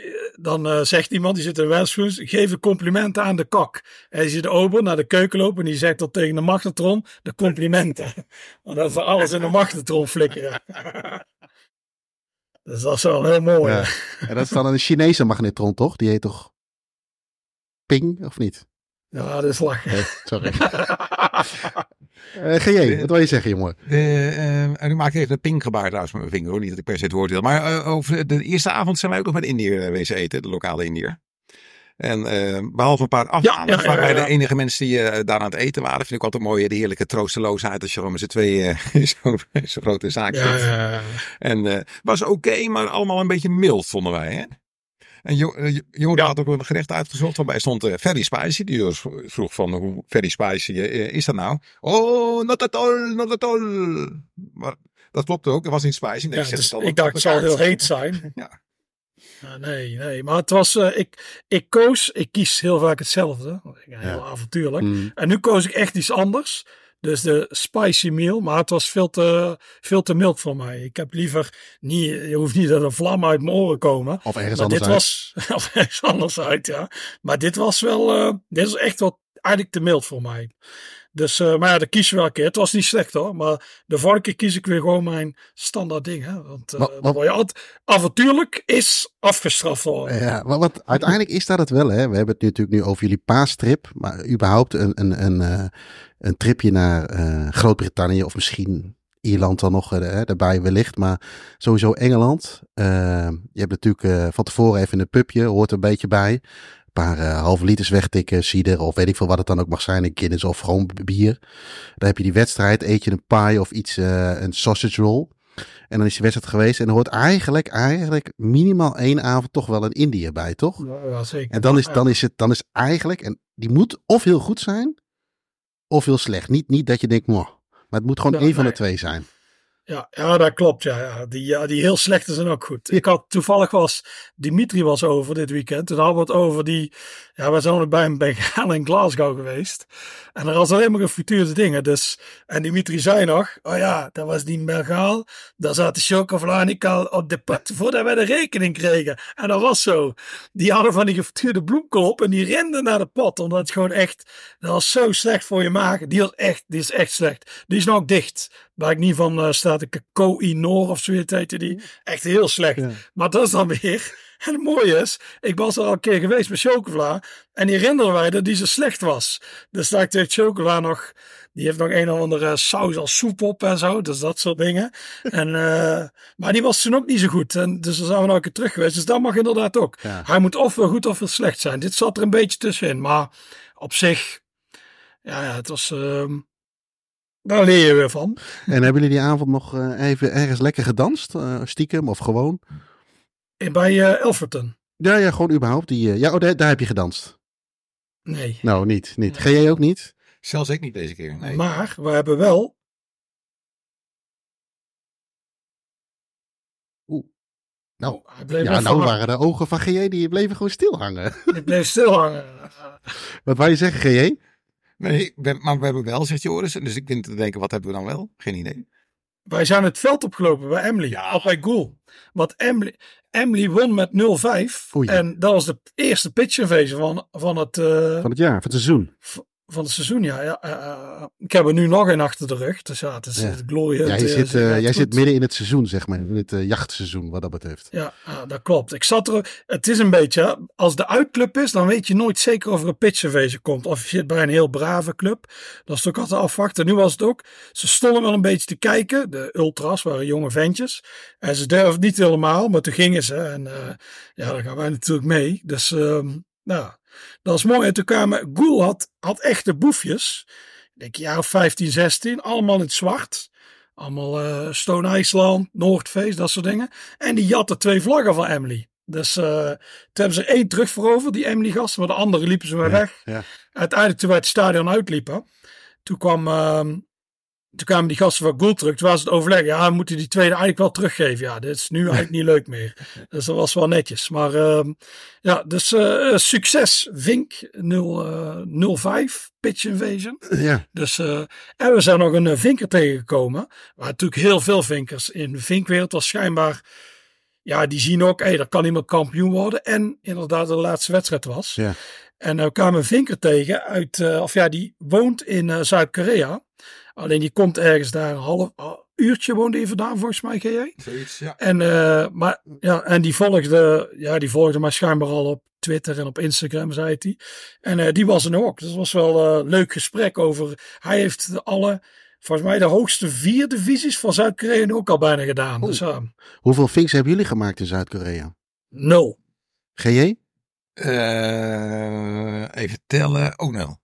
dan uh, zegt iemand, die zit in Wetherspoons, geef een complimenten aan de kok. En die zit open naar de keuken lopen en die zegt dan tegen de magnetron de complimenten. Want dat is alles in de magnetron flikkeren. Dus dat is wel heel mooi. Ja. En dat is dan een Chinese magnetron, toch? Die heet toch Ping, of niet? Ja, dat is lachen. Nee, sorry. Uh, G J, wat wil je zeggen, jongen? Uh, uh, nu maak ik even een pinggebaar trouwens met mijn vinger, hoor. Niet dat ik per se het woord wil. Maar uh, over de eerste avond zijn wij ook nog met Indiër wezen eten, de lokale Indiër. En uh, behalve een paar afhalers, ja, ja, ja, waren wij ja, ja. de enige mensen die uh, daar aan het eten waren. Vind ik altijd mooi, de heerlijke troosteloosheid als je gewoon met z'n tweeën uh, zo'n zo grote zaak zit. Ja, ja, ja. En uh, was oké, okay, maar allemaal een beetje mild, vonden wij, hè? En Jorda ja. had ook een gerecht uitgezocht waarbij stond uh, very spicy. Die dus vroeg van hoe very spicy uh, is dat nou? Oh, not at all, not at all. Maar dat klopte ook, het was niet spicy. Nee, ja, ik, dus ik dacht het zal heel heet zijn. Ja. Ja, nee, nee, maar het was, uh, ik, ik koos, ik kies heel vaak hetzelfde. Heel ja. avontuurlijk. Mm. En nu koos ik echt iets anders. Dus de spicy meal. Maar het was veel te, veel te mild voor mij. Ik heb liever niet, je hoeft niet dat er vlammen uit mijn oren komen. Of ergens maar anders dit uit. was, of ergens anders uit, ja. Maar dit was wel, uh, dit is echt wat eigenlijk te mild voor mij. Dus, uh, maar ja, dan kies je wel een keer. Het was niet slecht hoor. Maar de volgende keer kies ik weer gewoon mijn standaard ding. Hè? Want uh, wat, wat, dan word je altijd, avontuurlijk is afgestraft worden. Ja, wat, wat, uiteindelijk is dat het wel. Hè? We hebben het nu natuurlijk nu over jullie paastrip. Maar überhaupt een, een, een, uh, een tripje naar uh, Groot-Brittannië of misschien Ierland dan nog uh, daarbij wellicht. Maar sowieso Engeland. Uh, je hebt natuurlijk uh, van tevoren even een pubje. Hoort er een beetje bij. Een paar uh, halve liters wegtikken, cider of weet ik veel wat het dan ook mag zijn. Een Guinness of gewoon bier. Dan heb je die wedstrijd. Eet je een pie of iets, uh, een sausage roll. En dan is die wedstrijd geweest. En er hoort eigenlijk, eigenlijk minimaal één avond toch wel een Indiër bij, toch? Ja, ja, zeker. En dan is, dan is het dan is eigenlijk, en die moet of heel goed zijn, of heel slecht. Niet, niet dat je denkt, moh. Maar het moet gewoon Ja, één nee. van de twee zijn. Ja, ja, dat klopt. Ja, ja. Die, ja, die heel slechte zijn ook goed. Ik had toevallig was Dimitri was over dit weekend. Toen hadden we het over die. Ja, we zijn ook bij een Bengaal in Glasgow geweest. En er was alleen maar gefrituurde dingen. Dus, en Dimitri zei nog: oh ja, dat was die Bengaal. Daar zaten chocola en ik al op de pot voordat wij de rekening kregen. En dat was zo. Die hadden van die gefrituurde bloemkool op en die renden naar de pot. Omdat het gewoon echt. Dat was zo slecht voor je maag. Die was echt, die is echt slecht. Die is nou ook dicht. Waar ik niet van uh, staat, de Koh-i-Noor of zoiets heette die. Echt heel slecht. Ja. Maar dat is dan weer. En het mooie is, ik was er al een keer geweest met chocola. En die herinneren wij dat die zo slecht was. Dus daar heeft chocola nog. Die heeft nog een of andere saus als soep op en zo. Dus dat soort dingen. En, uh, maar die was toen ook niet zo goed. En dus dan zijn we nog een keer terug geweest. Dus dat mag inderdaad ook. Ja. Hij moet of wel goed of wel slecht zijn. Dit zat er een beetje tussenin. Maar op zich. Ja, ja het was. Uh, Daar leer je weer van. En hebben jullie die avond nog uh, even ergens lekker gedanst? Uh, stiekem of gewoon? Bij uh, Ilfracombe. Ja, ja, gewoon überhaupt. Die, uh, ja, oh, daar, daar heb je gedanst. Nee. Nou, niet. niet. Ga jij ook niet? Zelfs ik niet deze keer. Nee. Maar we hebben wel. Oeh. Nou, oh, ja, nou waren de ogen van G J die bleven gewoon stil hangen. Die bleef stil hangen. Wat wou je zeggen, G J? Nee, maar we hebben wel, zegt Joris. Dus ik denk te denken, wat hebben we dan wel? Geen idee. Wij zijn het veld opgelopen bij Emily. Ja. Of bij Goal. Want Emily, Emily won met nul vijf. Oei. En dat was de eerste pitch invasion van, van het... Uh, van het jaar, van het seizoen. V- van het seizoen, ja. ja uh, ik heb er nu nog een achter de rug. Dus ja, het is ja. het glorie. Ja, jij zit, uh, jij zit midden in het seizoen, zeg maar. In het uh, jachtseizoen, wat dat betreft. Ja, uh, dat klopt. Ik zat er... Het is een beetje... Als de uitclub is, dan weet je nooit zeker of er een pitch invasion komt. Of je zit bij een heel brave club. Dat is ook altijd afwachten. Nu was het ook... Ze stonden wel een beetje te kijken. De ultras waren jonge ventjes. En ze durfden niet helemaal, maar toen gingen ze. En uh, ja, daar gaan wij natuurlijk mee. Dus... Uh, nou... Dat is mooi. En toen kwamen, Goal had, had echte boefjes. Ik denk, jaar of vijftien, zestien. Allemaal in het zwart. Allemaal uh, Stone Island, Noordface, dat soort dingen. En die jatten twee vlaggen van Emily. Dus uh, toen hebben ze één terug veroverd, die Emily gasten. Maar de andere liepen ze weer ja, weg. Ja. Uiteindelijk toen wij het stadion uitliepen. Toen kwam... Uh, Toen kwamen die gasten van Goal terug. Toen was het overleg. Ja, we moeten die tweede eigenlijk wel teruggeven. Ja, dit is nu eigenlijk niet leuk meer. Dus dat was wel netjes. Maar uh, ja, dus uh, succes. Vink nul vijf. Pitch Invasion. Ja. Dus, uh, en we zijn nog een uh, vinker tegengekomen. Maar natuurlijk heel veel vinkers in de vinkwereld was schijnbaar... Ja, die zien ook, hé, hey, daar kan iemand kampioen worden. En inderdaad de laatste wedstrijd was. Ja. En we uh, kwamen een vinker tegen uit... Uh, of ja, die woont in uh, Zuid-Korea. Alleen die komt ergens daar een half uh, uurtje woonde hij vandaan, volgens mij, G J. Zoiets, ja. En, uh, maar, ja, en die volgde, ja, die volgde mij schijnbaar al op Twitter en op Instagram, zei hij. En uh, die was er ook. Dus het was wel een uh, leuk gesprek over... Hij heeft de alle, volgens mij de hoogste vier divisies van Zuid-Korea ook al bijna gedaan. Dus, uh, Hoeveel vinks hebben jullie gemaakt in Zuid-Korea? Nul. G J? Uh, even tellen. Oh, nul.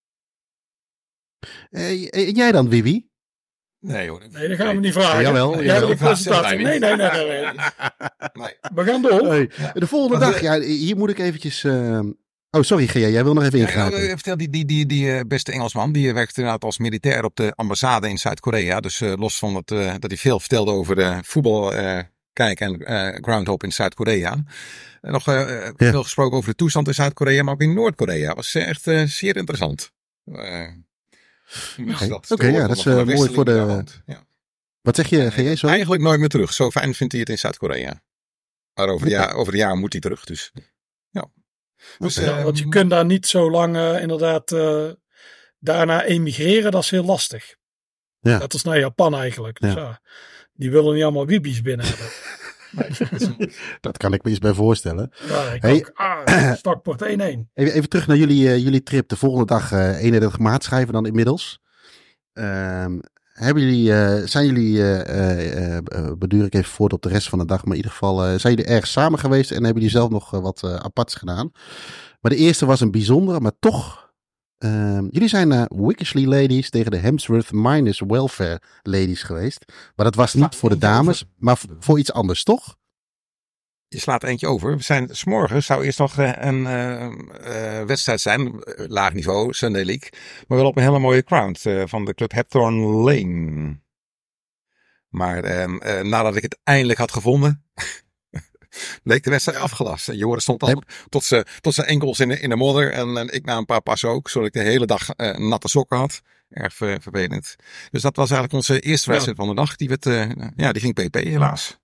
Uh, en jij dan, Wibi? Nee hoor. Nee, dat gaan we niet vragen. Ja, jawel. Jij jawel. de presentatie. Nee, nee, nee, nee, nee. nee. We gaan door. Hey, de volgende dag, ja, hier moet ik eventjes... Uh... Oh, sorry G J, jij wil nog even ingrijpen. Ja, vertel, die, die, die, die beste Engelsman, die werkte inderdaad als militair op de ambassade in Zuid-Korea. Dus uh, los van het, uh, dat hij veel vertelde over de voetbal... Uh, Kijk, en uh, Groundhog in Zuid-Korea. En nog uh, ja. veel gesproken over de toestand in Zuid-Korea, maar ook in Noord-Korea. Was echt uh, zeer interessant. Uh, Dus Oké, dat is okay, de ja, dat is van de uh, mooi Westerling voor die daar de... woont. Ja. Wat zeg je, G J? Zo? Eigenlijk nooit meer terug. Zo fijn vindt hij het in Zuid-Korea. Maar over, de jaar, over een jaar moet hij terug. Dus ja. Dus, Okay. Ja, uh, want je kunt daar niet zo lang uh, inderdaad uh, daarna emigreren. Dat is heel lastig. Ja. Dat is naar Japan eigenlijk. Dus, ja. ja, die willen niet allemaal wibi's binnen hebben. Dat kan ik me eens bij voorstellen. Ja, ik hey, ook. Ah, startport één één. Even, even terug naar jullie, uh, jullie trip. De volgende dag uh, eenendertig maart schrijven dan inmiddels. Uh, hebben jullie, uh, zijn jullie, uh, uh, uh, beduur ik even voort op de rest van de dag, maar in ieder geval uh, zijn jullie erg samen geweest en hebben jullie zelf nog uh, wat uh, aparts gedaan. Maar de eerste was een bijzondere, maar toch... Uh, jullie zijn uh, Wickersley Ladies tegen de Hemsworth Miners Welfare Ladies geweest. Maar dat was niet voor de dames, maar voor iets anders, toch? Je slaat eentje over. We zijn 's morgens zou eerst nog uh, een uh, uh, wedstrijd zijn, uh, laag niveau, Sunday League. Maar wel op een hele mooie ground uh, van de club Hepthorne Lane. Maar uh, uh, nadat ik het eindelijk had gevonden... bleek de wedstrijd afgelast. En Joris stond al tot zijn tot zijn enkels in de, in de modder. En, en ik na een paar passen ook. Zodat ik de hele dag uh, natte sokken had. Erg ver, vervelend. Dus dat was eigenlijk onze eerste wedstrijd ja. van de dag. Die, werd, uh, ja, die ging P P helaas.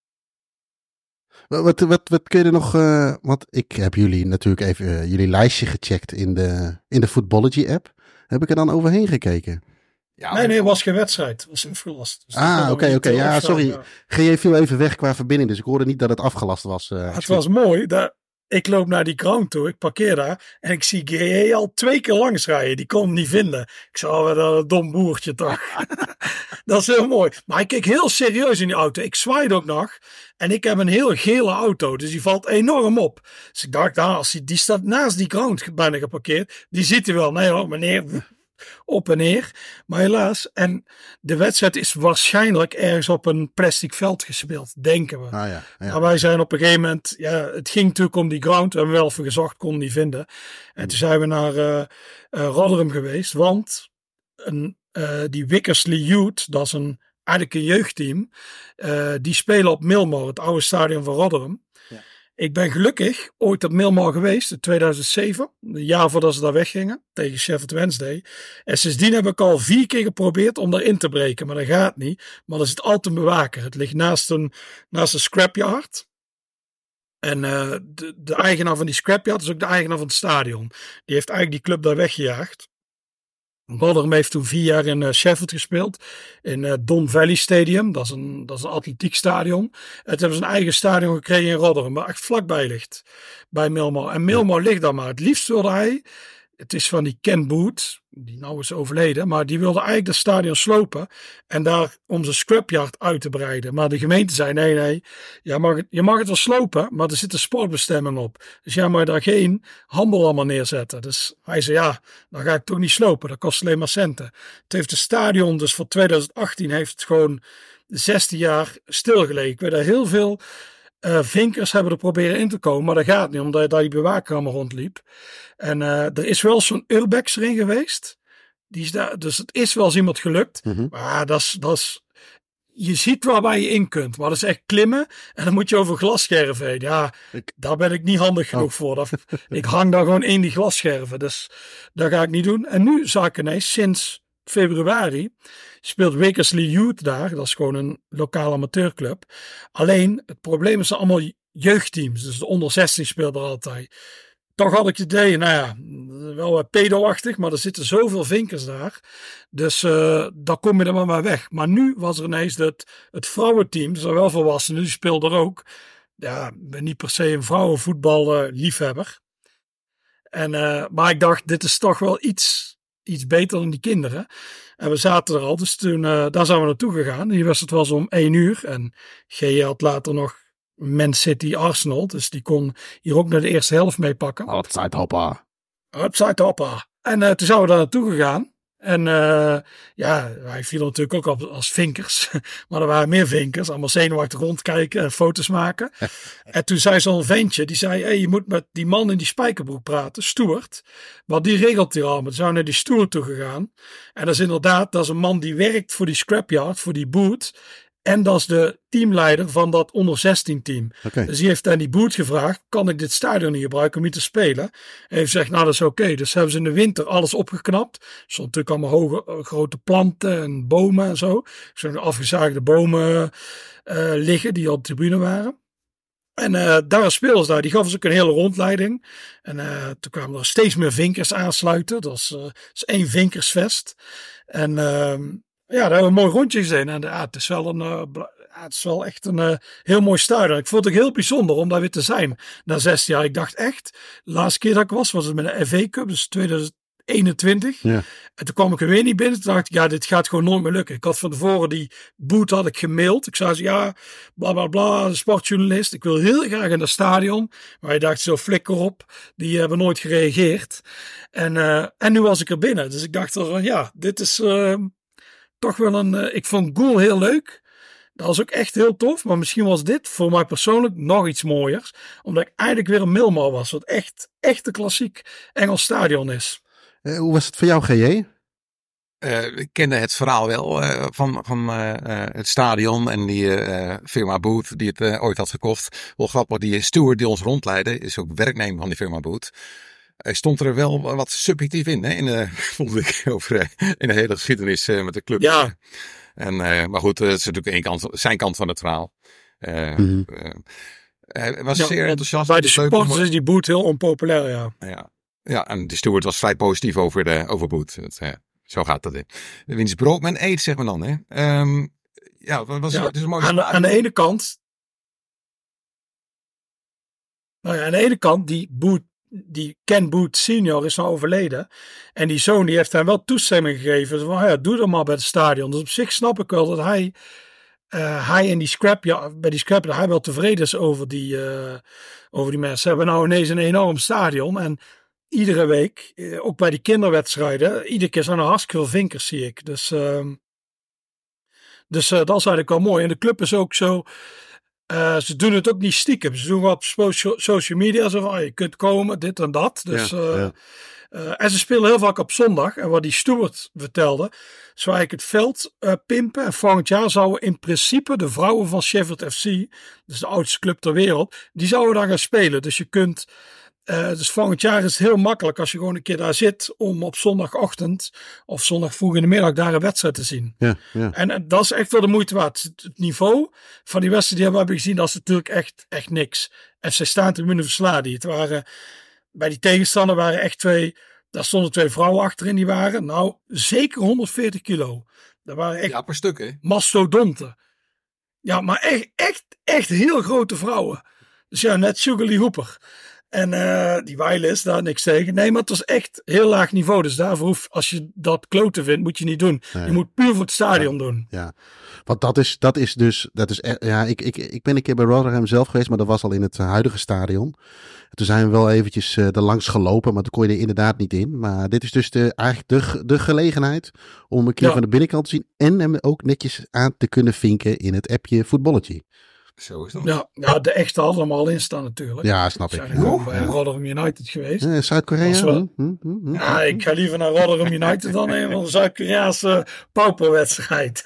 Wat, wat, wat kun je er nog... Uh, want ik heb jullie natuurlijk even uh, jullie lijstje gecheckt in de, in de Footballogy app. Heb ik er dan overheen gekeken? Ja, nee, nee, het was geen wedstrijd. Het was afgelast. Dus ah, oké, oké. Okay. Ja, sorry. Ja. G J viel even weg qua verbinding, dus ik hoorde niet dat het afgelast was. Uh, het was mooi. Daar, ik loop naar die ground toe, ik parkeer daar en ik zie G J al twee keer langs rijden. Die kon hem niet vinden. Ik zei, oh, dat een dom boertje toch. Dat is heel mooi. Maar hij keek heel serieus in die auto. Ik zwaaide ook nog. En ik heb een heel gele auto, dus die valt enorm op. Dus ik dacht, nou, als hij, die staat naast die ground bijna geparkeerd. Die ziet hij wel. Nee hoor, meneer... op en neer. Maar helaas. En de wedstrijd is waarschijnlijk ergens op een plastic veld gespeeld. Denken we. Ah, ja, ja. Maar wij zijn op een gegeven moment... Ja, het ging natuurlijk om die ground. We hebben wel even gezocht, konden niet vinden. En toen zijn we naar uh, uh, Rotherham geweest. Want een, uh, die Wickersley Youth, dat is een, eigenlijk een jeugdteam. Uh, die spelen op Millmore, het oude stadion van Rotherham. Ja. Ik ben gelukkig ooit op Millmore geweest in tweeduizend zeven. Een jaar voordat ze daar weggingen. Tegen Sheffield Wednesday. En sindsdien heb ik al vier keer geprobeerd om daarin te breken. Maar dat gaat niet. Maar er zit altijd een bewaker. Het ligt naast een, naast een scrapyard. En uh, de, de eigenaar van die scrapyard is ook de eigenaar van het stadion. Die heeft eigenlijk die club daar weggejaagd. Rotherham heeft toen vier jaar in uh, Sheffield gespeeld. In uh, Don Valley Stadium. Dat is een, dat is een atletiekstadion. En toen hebben ze een eigen stadion gekregen in Rotherham. Waar echt vlakbij ligt. Bij Millmore. En Millmore ligt daar maar. Het liefst wilde hij... Het is van die Ken Booth. Die nou is overleden. Maar die wilde eigenlijk het stadion slopen. En daar om zijn scrapyard uit te breiden. Maar de gemeente zei nee nee. Je mag het, je mag het wel slopen. Maar er zit een sportbestemming op. Dus jij mag daar geen handel allemaal neerzetten. Dus hij zei ja. Dan ga ik toch niet slopen. Dat kost alleen maar centen. Het heeft het stadion dus voor tweeduizend achttien. Heeft het gewoon zestien jaar stilgelegen. Ik weet dat heel veel... Uh, vinkers hebben er proberen in te komen, maar dat gaat niet, omdat daar die bewaker allemaal rondliep. En uh, er is wel zo'n urbex erin geweest. Die is daar, dus het is wel eens iemand gelukt. Mm-hmm. Maar dat is, dat is, je ziet waar je in kunt. Maar dat is echt klimmen en dan moet je over glasscherven heen. Ja, ik, daar ben ik niet handig genoeg oh. voor. Dat, ik hang daar gewoon in die glasscherven. Dus dat ga ik niet doen. En nu zag ik ineens, sinds februari... speelt Wickersley Youth daar. Dat is gewoon een lokale amateurclub. Alleen, het probleem is dat allemaal jeugdteams. Dus de onder zestien speelt er altijd. Toch had ik het idee, nou ja, wel pedo-achtig, maar er zitten zoveel vinkers daar. Dus uh, daar kom je er maar maar weg. Maar nu was er ineens het, het vrouwenteam, dus er wel volwassenen, die speelde er ook. Ja, ik ben niet per se een vrouwenvoetbal uh, liefhebber. En, uh, maar ik dacht, dit is toch wel iets, iets beter dan die kinderen. En we zaten er al, dus toen, uh, daar zijn we naartoe gegaan. Die wedstrijd was om één uur. En G J had later nog Man City Arsenal. Dus die kon hier ook naar de eerste helft meepakken. Outside hoppa. Outside hoppa. En uh, toen zijn we daar naartoe gegaan. En uh, ja, wij vielen natuurlijk ook op als vinkers. Maar er waren meer vinkers. Allemaal zenuwachtig rondkijken en foto's maken. En toen zei zo'n ventje, die zei, hey, je moet met die man in die spijkerbroek praten, Stuart. Want die regelt hier allemaal. Toen zijn we naar die Stuart toe gegaan. En dat is inderdaad, dat is een man die werkt voor die scrapyard, voor die boot. En dat is de teamleider van dat onder zestien team. Okay. Dus die heeft aan die boot gevraagd, kan ik dit stadion niet gebruiken om hier te spelen? En heeft gezegd, nou dat is oké. Okay. Dus hebben ze in de winter alles opgeknapt. Er stonden natuurlijk allemaal hoge, grote planten en bomen en zo. Zo'n afgezaagde bomen uh, liggen die op de tribune waren. En uh, daar speelden ze daar. Die gaven ze ook een hele rondleiding. En uh, toen kwamen er steeds meer vinkers aansluiten. Dat is, uh, is één vinkersvest. En uh, ja, daar hebben we een mooi rondje gezien. En uh, het is wel een, uh, het is wel echt een uh, heel mooi stadion. Ik vond het ook heel bijzonder om daar weer te zijn. Na zestien jaar. Ik dacht echt, de laatste keer dat ik was, was het met de F A Cup. Dus tweeduizend eenentwintig. Ja. En toen kwam ik er weer niet binnen. Toen dacht ik, ja, dit gaat gewoon nooit meer lukken. Ik had van tevoren die boot had ik gemaild. Ik zei, ja, bla bla bla, de sportjournalist. Ik wil heel graag in dat stadion. Maar je dacht, zo flikker op. Die hebben nooit gereageerd. En, uh, en nu was ik er binnen. Dus ik dacht van, ja, dit is uh, toch wel een... Uh, ik vond Goal heel leuk. Dat was ook echt heel tof. Maar misschien was dit voor mij persoonlijk nog iets mooiers. Omdat ik eigenlijk weer een Milmar was. Wat echt, echt een klassiek Engels stadion is. Uh, hoe was het voor jou, G J? Uh, ik kende het verhaal wel uh, van, van uh, uh, het stadion en die uh, firma Booth die het uh, ooit had gekocht. Wel grappig, die steward die ons rondleidde is ook werknemer van die firma Booth. Hij stond er wel wat subjectief in, hè, in de, vond ik, over uh, in de hele geschiedenis uh, met de club. Ja. En, uh, maar goed, het uh, is natuurlijk één kant, zijn kant van het verhaal. Uh, mm-hmm. uh, hij was ja, zeer enthousiast. Bij de supporters is die Booth heel onpopulair, ja. Ja. Ja, en de steward was vrij positief over, de, over Booth. Dat, uh, zo gaat dat. Wiens brood men eet, zeg maar dan. Hè. Um, ja, dat was, ja, het is een mooie aan, aan de ene kant... Nou ja, aan de ene kant, die, Booth, die Ken Booth senior is nou overleden. En die zoon die heeft hem wel toestemming gegeven. Dus van, ja, doe dat maar bij het stadion. Dus op zich snap ik wel dat hij... Uh, hij en die scrap, ja, bij die scrap, dat hij wel tevreden is over die, uh, over die mensen. Ze hebben nou ineens een enorm stadion. En iedere week, ook bij die kinderwedstrijden, iedere keer zijn er hartstikke veel vinkers, zie ik. Dus, uh, dus uh, dat is eigenlijk wel mooi. En de club is ook zo, uh, ze doen het ook niet stiekem. Ze doen op social, social media zo van, oh, je kunt komen, dit en dat. Dus, ja, uh, ja. Uh, en ze spelen heel vaak op zondag. En wat die steward vertelde, zou eigenlijk het veld uh, pimpen. En volgend jaar zouden in principe de vrouwen van Sheffield F C, dus de oudste club ter wereld, die zouden daar gaan spelen. Dus je kunt... Uh, dus volgend jaar is het heel makkelijk als je gewoon een keer daar zit om op zondagochtend of zondag vroeg in de middag daar een wedstrijd te zien. Ja, ja. En, en dat is echt wel de moeite waard. Het, het niveau van die wedstrijden die we hebben gezien, dat is natuurlijk echt, echt niks. F C Staantribune Verslagen. Het waren, bij die tegenstander waren echt twee, daar stonden twee vrouwen achterin, die waren nou zeker honderdveertig kilo. Dat waren echt ja, per stuk, hè? mastodonten. Ja, maar echt, echt, echt heel grote vrouwen. Dus ja, net Sugar Lee Hooper. En uh, die Wireless, daar niks tegen. Nee, maar het was echt heel laag niveau. Dus daarvoor hoef, als je dat kloten vindt, moet je niet doen. Nee. Je moet puur voor het stadion ja. doen. Ja, want dat is, dat is dus, dat is, ja, ik, ik, ik ben een keer bij Rotherham zelf geweest, maar dat was al in het huidige stadion. Toen zijn we wel eventjes uh, er langs gelopen, maar toen kon je er inderdaad niet in. Maar dit is dus de, eigenlijk de, de gelegenheid om een keer ja. van de binnenkant te zien en hem ook netjes aan te kunnen vinken in het appje voetballetje. Zo is dat. Ja, ja, de echte hadden er al in staan natuurlijk. Ja, snap ik. Zijn gewoon bij Rotherham United geweest. Ja, Zuid-Korea? Wel... Hm, hm, hm, ja, ik ga liever naar Rotherham United dan een van de Zuid-Koreaanse pauperwedstrijd.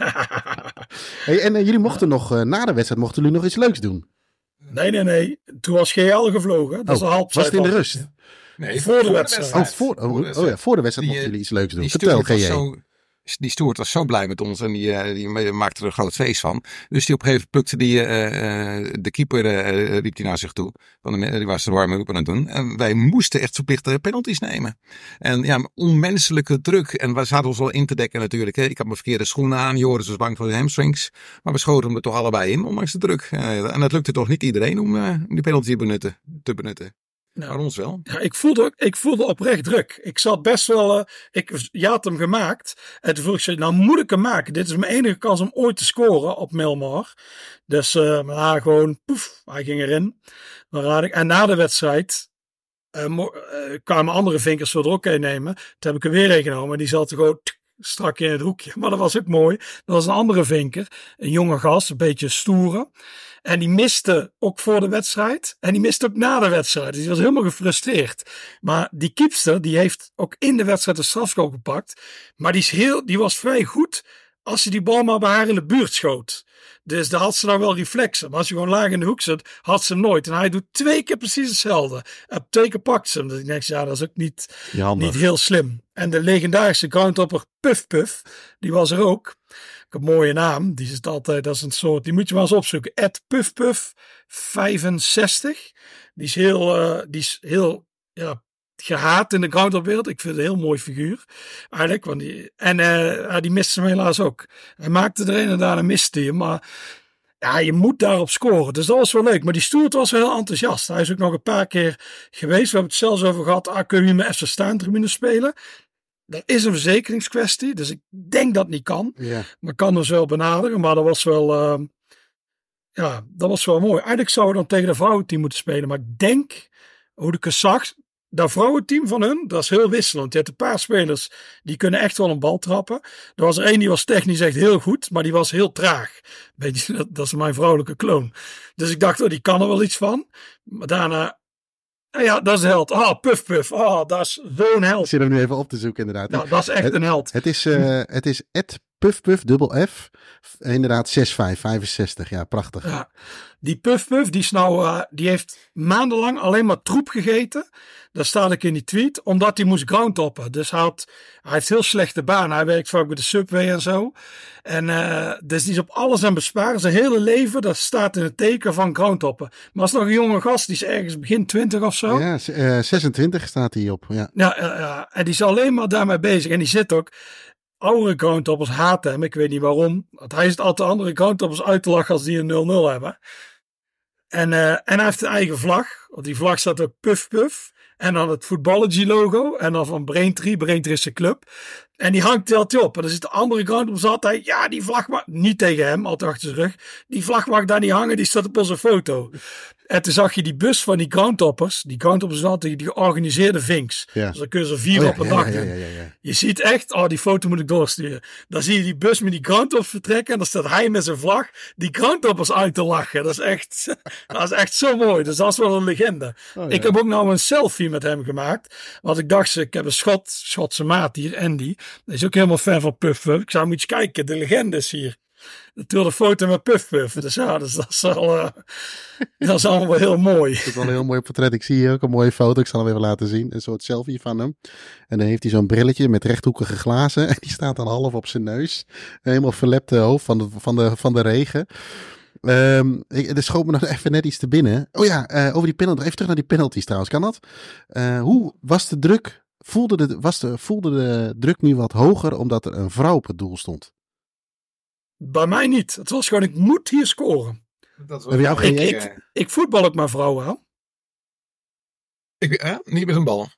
Hey, en uh, jullie mochten nog, uh, na de wedstrijd, mochten jullie nog iets leuks doen? Nee, nee, nee. Toen was G L gevlogen. Dat oh, is half was het in de rust? Nee, voor, voor de wedstrijd. Oh, voor, oh, oh ja, voor de wedstrijd mochten jullie iets leuks doen. Vertel, G J. Die steward was zo blij met ons en die, uh, die maakte er een groot feest van. Dus die op een gegeven moment plukte die, uh, uh, de keeper, uh, riep hij naar zich toe. Want de, die was er warm op aan het doen. En wij moesten echt verplichte penalties nemen. En ja, onmenselijke druk. En we zaten ons wel in te dekken natuurlijk. Hè. Ik had mijn verkeerde schoenen aan. Joris was bang voor de hamstrings. Maar we schoten hem er toch allebei in, ondanks de druk. Uh, en het lukte toch niet iedereen om uh, die penalty te benutten. Te benutten. Nou, maar ons wel. Ja, ik voelde, ik voelde oprecht druk. Ik zat best wel, uh, ik je had hem gemaakt. En toen vroeg ik ze, nou moet ik hem maken. Dit is mijn enige kans om ooit te scoren op Milmar. Dus uh, maar gewoon, poef, hij ging erin. Ik, en na de wedstrijd uh, mo- uh, kwamen andere vinkers voor er ook een nemen. Toen heb ik er weer een genomen. Die zat er gewoon tk, strak in het hoekje. Maar dat was ook mooi. Dat was een andere vinker. Een jonge gast, een beetje stoere. En die miste ook voor de wedstrijd. En die miste ook na de wedstrijd. Dus die was helemaal gefrustreerd. Maar die keepster, die heeft ook in de wedstrijd een strafschop gepakt. Maar die, is heel, die was vrij goed als je die bal maar bij haar in de buurt schoot. Dus daar had ze dan wel reflexen. Maar als je gewoon laag in de hoek zit, had ze hem nooit. En hij doet twee keer precies hetzelfde. En twee keer pakt ze hem. Dus ik denk, ja, dat is ook niet, niet heel slim. En de legendarische groundhopper Puff Puff, die was er ook. Een mooie naam. Die is het altijd, dat is een soort, die moet je maar eens opzoeken. Ed Puff Puff vijfenzestig. Die is heel, uh, die is heel, ja, gehaat in de groundhopwereld. Ik vind het een heel mooi figuur. Eigenlijk. Want die, en uh, die miste hem helaas ook. Hij maakte er een en daarna miste hij hem. Maar ja, je moet daarop scoren. Dus dat was wel leuk. Maar die Stoert was wel heel enthousiast. Hij is ook nog een paar keer geweest. We hebben het zelfs over gehad. Ah, kun je met F C Staantribune spelen? Er is een verzekeringskwestie. Dus ik denk dat het niet kan. Ja. Maar kan dus wel benaderen. Maar dat was wel... Uh, ja, dat was wel mooi. Eigenlijk zouden we dan tegen de vrouwenteam moeten spelen. Maar ik denk, hoe ik het zag... Dat vrouwenteam van hun, dat is heel wisselend. Je hebt een paar spelers die kunnen echt wel een bal trappen. Er was er één die was technisch echt heel goed, maar die was heel traag. Beetje, dat, dat is mijn vrouwelijke kloon. Dus ik dacht, oh, die kan er wel iets van. Maar daarna, nou ja, dat is een held. Ah, Puff Puff, ah, dat is zo'n held. Ik zit hem nu even op te zoeken inderdaad. Nou, dat is echt het, een held. Het is, uh, het is Ed Puff Puff, dubbel F. Inderdaad, zes vijf, vijfenzestig. Ja, prachtig. Ja, die Puff Puff, die, is nou, uh, die heeft maandenlang alleen maar troep gegeten. Dat staat ik in die tweet. Omdat hij moest groundhoppen. Dus hij, had, hij heeft heel slechte baan. Hij werkt vaak bij de Subway en zo. En uh, dus die is op alles aan besparen. Zijn hele leven, dat staat in het teken van groundhoppen. Maar als nog een jonge gast, die is ergens begin twintig of zo. Ja, uh, zesentwintig staat hij op. Ja, ja, uh, ja, en die is alleen maar daarmee bezig. En die zit ook... Oudere groundhoppers haten hem. Ik weet niet waarom. Want hij is altijd andere groundhoppers uit te lachen als die een nul nul hebben. En, uh, en hij heeft een eigen vlag. Op die vlag staat ook Puff Puff. En dan het Footballogy logo. En dan van Braintree. Braintree is zijn club. En die hangt hij altijd op. En dan zit de andere groundhoppers altijd. Ja, die vlag mag... Niet tegen hem, altijd achter zijn rug. Die vlag mag daar niet hangen. Die staat op onze foto. En toen zag je die bus van die groundhoppers. Die groundhoppers zijn altijd die georganiseerde vinks. Ja. Dus dan kun je er vier oh, ja, op een dag ja, ja, ja, ja, ja. Je ziet echt, oh die foto moet ik doorsturen. Dan zie je die bus met die groundhoppers vertrekken. En dan staat hij met zijn vlag die groundhoppers uit te lachen. Dat is echt, dat is echt zo mooi. Dus dat is wel een legende. Oh, ja. Ik heb ook nou een selfie met hem gemaakt. Want ik dacht, ik heb een Schot, Schotse maat hier, Andy. Die is ook helemaal fan van Puff Puff. Ik zou hem eens kijken, de legende is hier. Natuurlijk een foto met Puff Puff. Dus ja, dus dat is al, uh, dat is allemaal heel mooi. Dat is wel een heel mooi portret. Ik zie hier ook een mooie foto. Ik zal hem even laten zien. Een soort selfie van hem. En dan heeft hij zo'n brilletje met rechthoekige glazen. En die staat dan half op zijn neus. Helemaal verlepte hoofd van de, van de, van de regen. Um, ik, er schoot me nog even net iets te binnen. Oh ja, uh, over die penalty. Even terug naar die penalties trouwens. Kan dat? Uh, hoe was de druk? Voelde de, was de, voelde de druk nu wat hoger omdat er een vrouw op het doel stond? Bij mij niet. Het was gewoon, ik moet hier scoren. Dat was Heb jou geen ik, ik, ik voetbal ook maar vrouwen aan. Ik, eh, niet met een bal.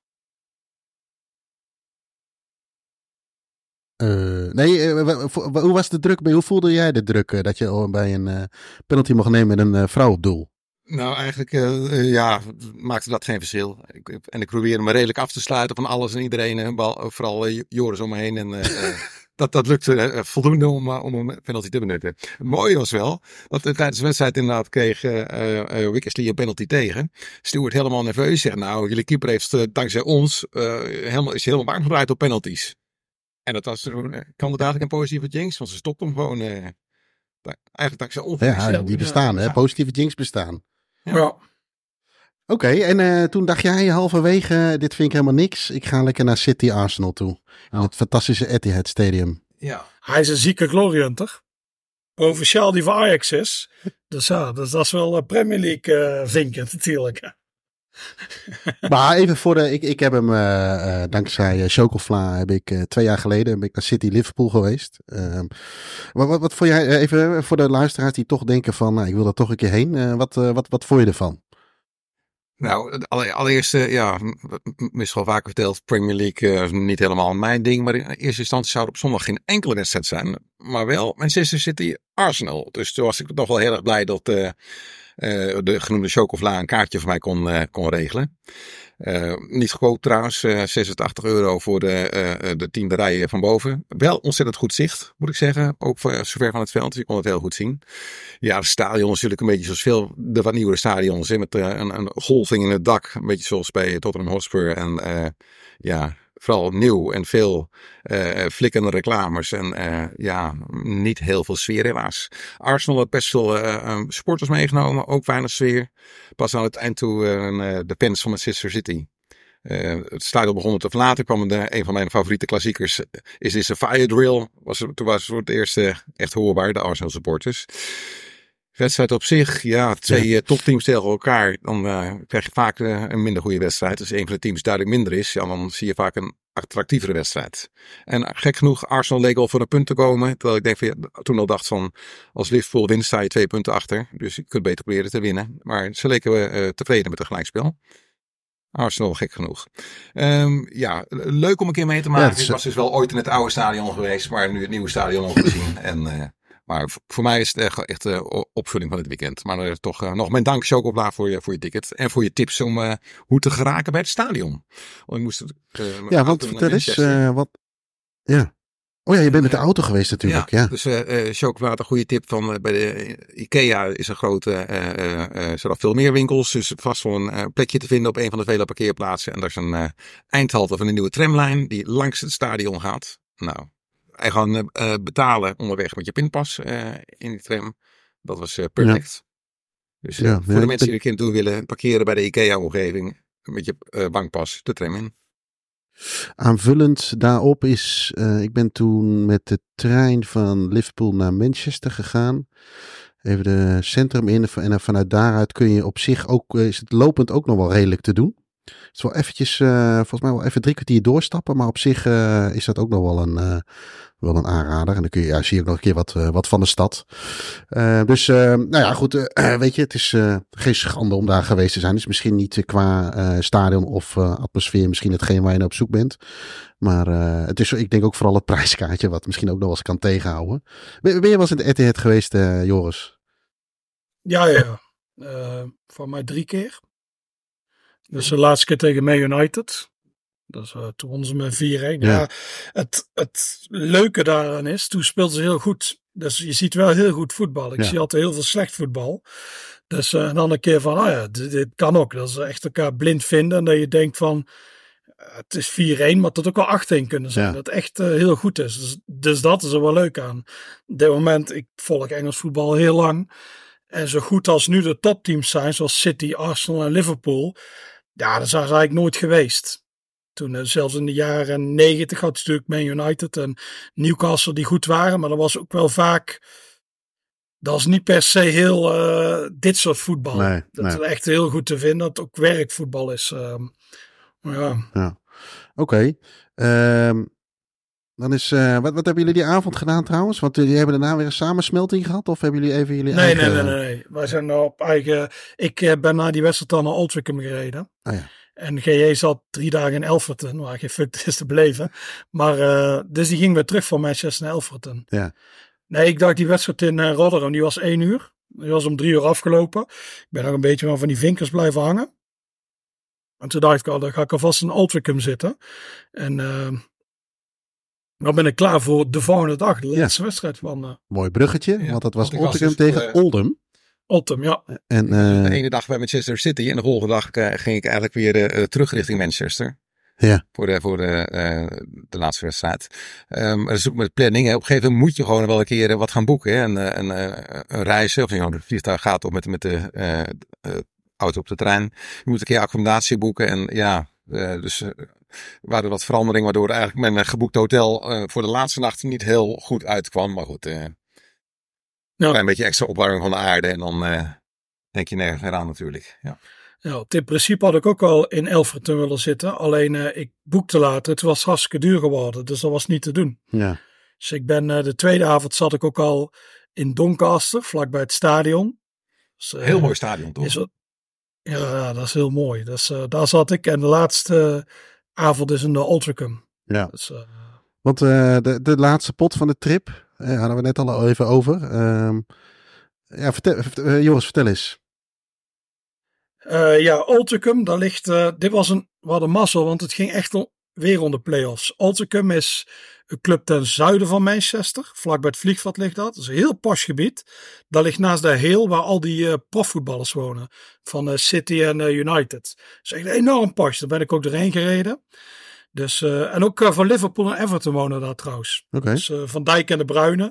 Uh, nee, uh, hoe was de druk bij? Hoe voelde jij de druk uh, dat je bij een uh, penalty mocht nemen met een uh, vrouw op doel? Nou, eigenlijk uh, ja, maakte dat geen verschil. Ik, en ik probeerde me redelijk af te sluiten van alles en iedereen. Uh, bal, vooral uh, Joris om me heen. En, uh, uh, dat, dat lukte uh, voldoende om, uh, om een penalty te benutten. Het mooie was wel dat uh, tijdens de wedstrijd inderdaad kreeg uh, uh, Wickersley een penalty tegen. Stuart helemaal nerveus. Zegt, nou, jullie keeper heeft uh, dankzij ons uh, helemaal, is helemaal warm gedraaid op penalties. En dat was uh, kandidaat een positieve jinx, want ze stopte hem gewoon. Uh, eigenlijk dankzij ons. Ja, die bestaan, ja. Hè? Positieve jinx bestaan. Ja. ja. Oké, okay, en uh, toen dacht jij halverwege, dit vind ik helemaal niks. Ik ga lekker naar City Arsenal toe. In het fantastische Etihad Stadium. Ja. Hij is een zieke glory hunter. Provinciaal die van Ajax is. Dus ja, dus dat is wel Premier League uh, vinken natuurlijk. Maar even voor de, ik, ik heb hem uh, uh, dankzij uh, Chocofla heb ik uh, twee jaar geleden ben ik naar City Liverpool geweest. Uh, wat, wat, wat vond jij, uh, even voor de luisteraars die toch denken van, nou, ik wil daar toch een keer heen. Uh, wat, uh, wat, wat vond je ervan? Nou, allereerst, uh, ja, misschien wel vaker verteld, Premier League uh, is niet helemaal mijn ding. Maar in eerste instantie zou er op zondag geen enkele wedstrijd zijn. Maar wel Manchester City Arsenal. Dus toen was ik toch wel heel erg blij dat uh, uh, de genoemde Chocofla een kaartje voor mij kon, uh, kon regelen. Uh, niet goedkoop trouwens, uh, zesentachtig euro voor de, uh, de tiende rij van boven. Wel ontzettend goed zicht, moet ik zeggen. Ook voor, uh, zover van het veld, je kon het heel goed zien. Ja, het stadion is natuurlijk een beetje zoals veel de wat nieuwere stadions. Hè, met uh, een, een golving in het dak, een beetje zoals bij Tottenham Hotspur. En uh, ja, vooral nieuw en veel uh, flikkende reclames en uh, ja, niet heel veel sfeer helaas. Arsenal had best veel uh, um, supporters meegenomen, ook weinig sfeer. Pas aan het eind toe uh, de fans van Manchester City. Uh, het stadion begon te verlaten, kwam de, een van mijn favoriete klassiekers, is This a Fire Drill. Was, toen was het voor het eerst uh, echt hoorbaar, de Arsenal supporters. Wedstrijd op zich, ja, twee ja. topteams tegen elkaar, dan uh, krijg je vaak uh, een minder goede wedstrijd. Als een van de teams duidelijk minder is, ja, dan zie je vaak een attractievere wedstrijd. En uh, gek genoeg, Arsenal leek al voor een punt te komen. Terwijl ik denk van, ja, toen al dacht van, als Liverpool wint sta je twee punten achter. Dus je kunt beter proberen te winnen. Maar ze leken uh, tevreden met het gelijkspel. Arsenal, gek genoeg. Um, ja, leuk om een keer mee te maken. Ja, is... Ik was dus wel ooit in het oude stadion geweest, maar nu het nieuwe stadion ook gezien. En... Uh, Maar voor mij is het echt, echt uh, opvulling van het weekend. Maar uh, toch uh, nog mijn dank, Chocopla, voor je, voor je ticket. En voor je tips om uh, hoe te geraken bij het stadion. Want ik moest, uh, ja, want vertel eens. Uh, wat... Ja. Oh ja, je bent met de auto geweest natuurlijk. Ja, ja. Dus uh, uh, Chocopla had een goede tip van uh, bij de IKEA is een grote, uh, uh, uh, zodat veel meer winkels. Dus vast wel een uh, plekje te vinden op een van de vele parkeerplaatsen. En daar is een uh, eindhalte van een nieuwe tramlijn die langs het stadion gaat. Nou... En gewoon uh, betalen onderweg met je pinpas uh, in die tram. Dat was uh, perfect. Ja. Dus uh, ja, voor ja, de mensen die er kind toe willen parkeren bij de IKEA-omgeving. Met je uh, bankpas de tram in. Aanvullend daarop is, uh, ik ben toen met de trein van Liverpool naar Manchester gegaan. Even de centrum in. En vanuit daaruit kun je op zich ook, is het lopend ook nog wel redelijk te doen. Het is wel eventjes, uh, volgens mij wel even drie kwartier doorstappen. Maar op zich uh, is dat ook nog wel een, uh, wel een aanrader. En dan kun je, ja, zie je ook nog een keer wat, uh, wat van de stad. Uh, dus, uh, nou ja, goed. Uh, weet je, het is uh, geen schande om daar geweest te zijn. Het is misschien niet uh, qua uh, stadion of uh, atmosfeer misschien hetgeen waar je naar op zoek bent. Maar uh, het is, ik denk ook vooral het prijskaartje wat misschien ook nog wel eens kan tegenhouden. Ben, ben je wel eens in de Etihad geweest, uh, Joris? Ja, ja. Uh, voor mij drie keer. Dus de laatste keer tegen Man United. Dus uh, toen wonnen ze met vier-een. Ja. Ja, het, het leuke daaraan is, toen speelden ze heel goed. Dus je ziet wel heel goed voetbal. Ik ja. zie altijd heel veel slecht voetbal. Dus uh, dan een keer van, ah ja, dit, dit kan ook. Dat ze echt elkaar blind vinden. En dat je denkt van, uh, het is vier-een, maar het had ook wel acht-een kunnen zijn. Ja. Dat het echt uh, heel goed is. Dus, dus dat is er wel leuk aan. Op dit moment, ik volg Engels voetbal heel lang. En zo goed als nu de topteams zijn, zoals City, Arsenal en Liverpool. Ja, dat is eigenlijk nooit geweest. Toen uh, zelfs in de jaren negentig had je natuurlijk Man United en Newcastle die goed waren. Maar dat was ook wel vaak, dat is niet per se heel uh, dit soort voetbal. Nee, dat nee. is echt heel goed te vinden dat het ook werkvoetbal is. Uh, ja. ja. Oké. Okay. Um, dan is, uh, wat, wat hebben jullie die avond gedaan trouwens? Want jullie hebben daarna weer een samensmelting gehad? Of hebben jullie even jullie nee, eigen... Nee, nee, nee, nee. Wij zijn op eigen... Ik uh, ben na die wedstrijd dan naar Old Twickenham gereden. Oh ja. En G J zat drie dagen in Elverton, waar geen fuck is te beleven. Maar, uh, dus die ging weer terug van Manchester naar Elverton. Ja. Nee, ik dacht die wedstrijd in uh, Rotherham, die was één uur. Die was om drie uur afgelopen. Ik ben nog een beetje van die vinkers blijven hangen. En toen dacht ik al, dan ga ik alvast in Old Twickenham zitten. En... Uh, dan ben ik klaar voor de volgende dag, de laatste ja. wedstrijd van... Uh... Mooi bruggetje, ja, want dat was Old Twickenham dus tegen uh, Oldham. Oldham, ja. En, uh... de ene dag bij Manchester City en de volgende dag uh, ging ik eigenlijk weer uh, terug richting Manchester. Ja. Voor de, voor de, uh, de laatste wedstrijd. Um, dat is ook met planning. Hè. Op een gegeven moment moet je gewoon wel een keer uh, wat gaan boeken. Hè. Een, een, uh, een reizen, of je nou de vliegtuig gaat of met, met de uh, uh, auto op de trein. Je moet een keer accommodatie boeken en ja... Uh, dus uh, waren wat veranderingen waardoor eigenlijk mijn uh, geboekte hotel uh, voor de laatste nacht niet heel goed uitkwam. Maar goed, uh, ja. een beetje extra opwarming van de aarde en dan uh, denk je nergens meer aan natuurlijk. Ja. Ja, in principe had ik ook al in Elverton willen zitten. Alleen uh, ik boekte later, het was hartstikke duur geworden, dus dat was niet te doen. Ja. Dus ik ben uh, de tweede avond zat ik ook al in Doncaster, vlakbij het stadion. Dus, uh, heel mooi stadion toch? Is het, Ja, dat is heel mooi. Dus, uh, daar zat ik. En de laatste avond is in de Old Twickenham. Ja. Dus, uh, Want uh, de, de laatste pot van de trip, uh, hadden we net al even over. Uh, ja, vertel, uh, Joris, vertel eens. Uh, ja, Old Twickenham, daar ligt... Uh, dit was een... We hadden mazzel, want het ging echt om, weer om de play-offs. Old Twickenham is een club ten zuiden van Manchester. Vlak bij het vliegveld ligt dat. Dat is een heel posh gebied. Dat ligt naast de Hill, waar al die uh, profvoetballers wonen. Van uh, City en uh, United. Dat is echt enorm posh. Daar ben ik ook doorheen gereden. Dus, uh, en ook uh, van Liverpool en Everton wonen daar trouwens. Okay. Dus uh, Van Dijk en de Bruyne.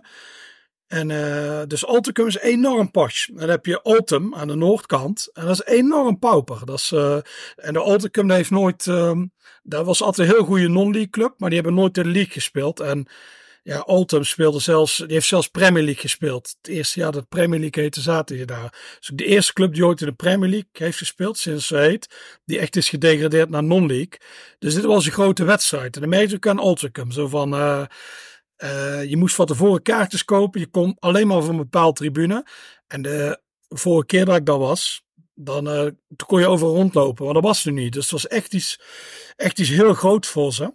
En uh, dus Altencum is enorm posh. Dan heb je Altum aan de noordkant. En dat is enorm pauper. Dat is, uh, en de Altencum heeft nooit... Um, dat was altijd een heel goede non-league club. Maar die hebben nooit de league gespeeld. En ja, Altum speelde zelfs... Die heeft zelfs Premier League gespeeld. Het eerste jaar dat Premier League heette, zaten je daar. Dus de eerste club die ooit in de Premier League heeft gespeeld, sinds ze heet. Die echt is gedegradeerd naar non-league. Dus dit was een grote wedstrijd. En dan merkte ik aan Altencum. Zo van... Uh, Uh, je moest van tevoren kaartjes kopen. Je kon alleen maar van een bepaalde tribune. En de vorige keer dat ik daar was, dan uh, toen kon je overal rondlopen. Maar dat was nu niet. Dus het was echt iets, echt iets heel groot voor ze.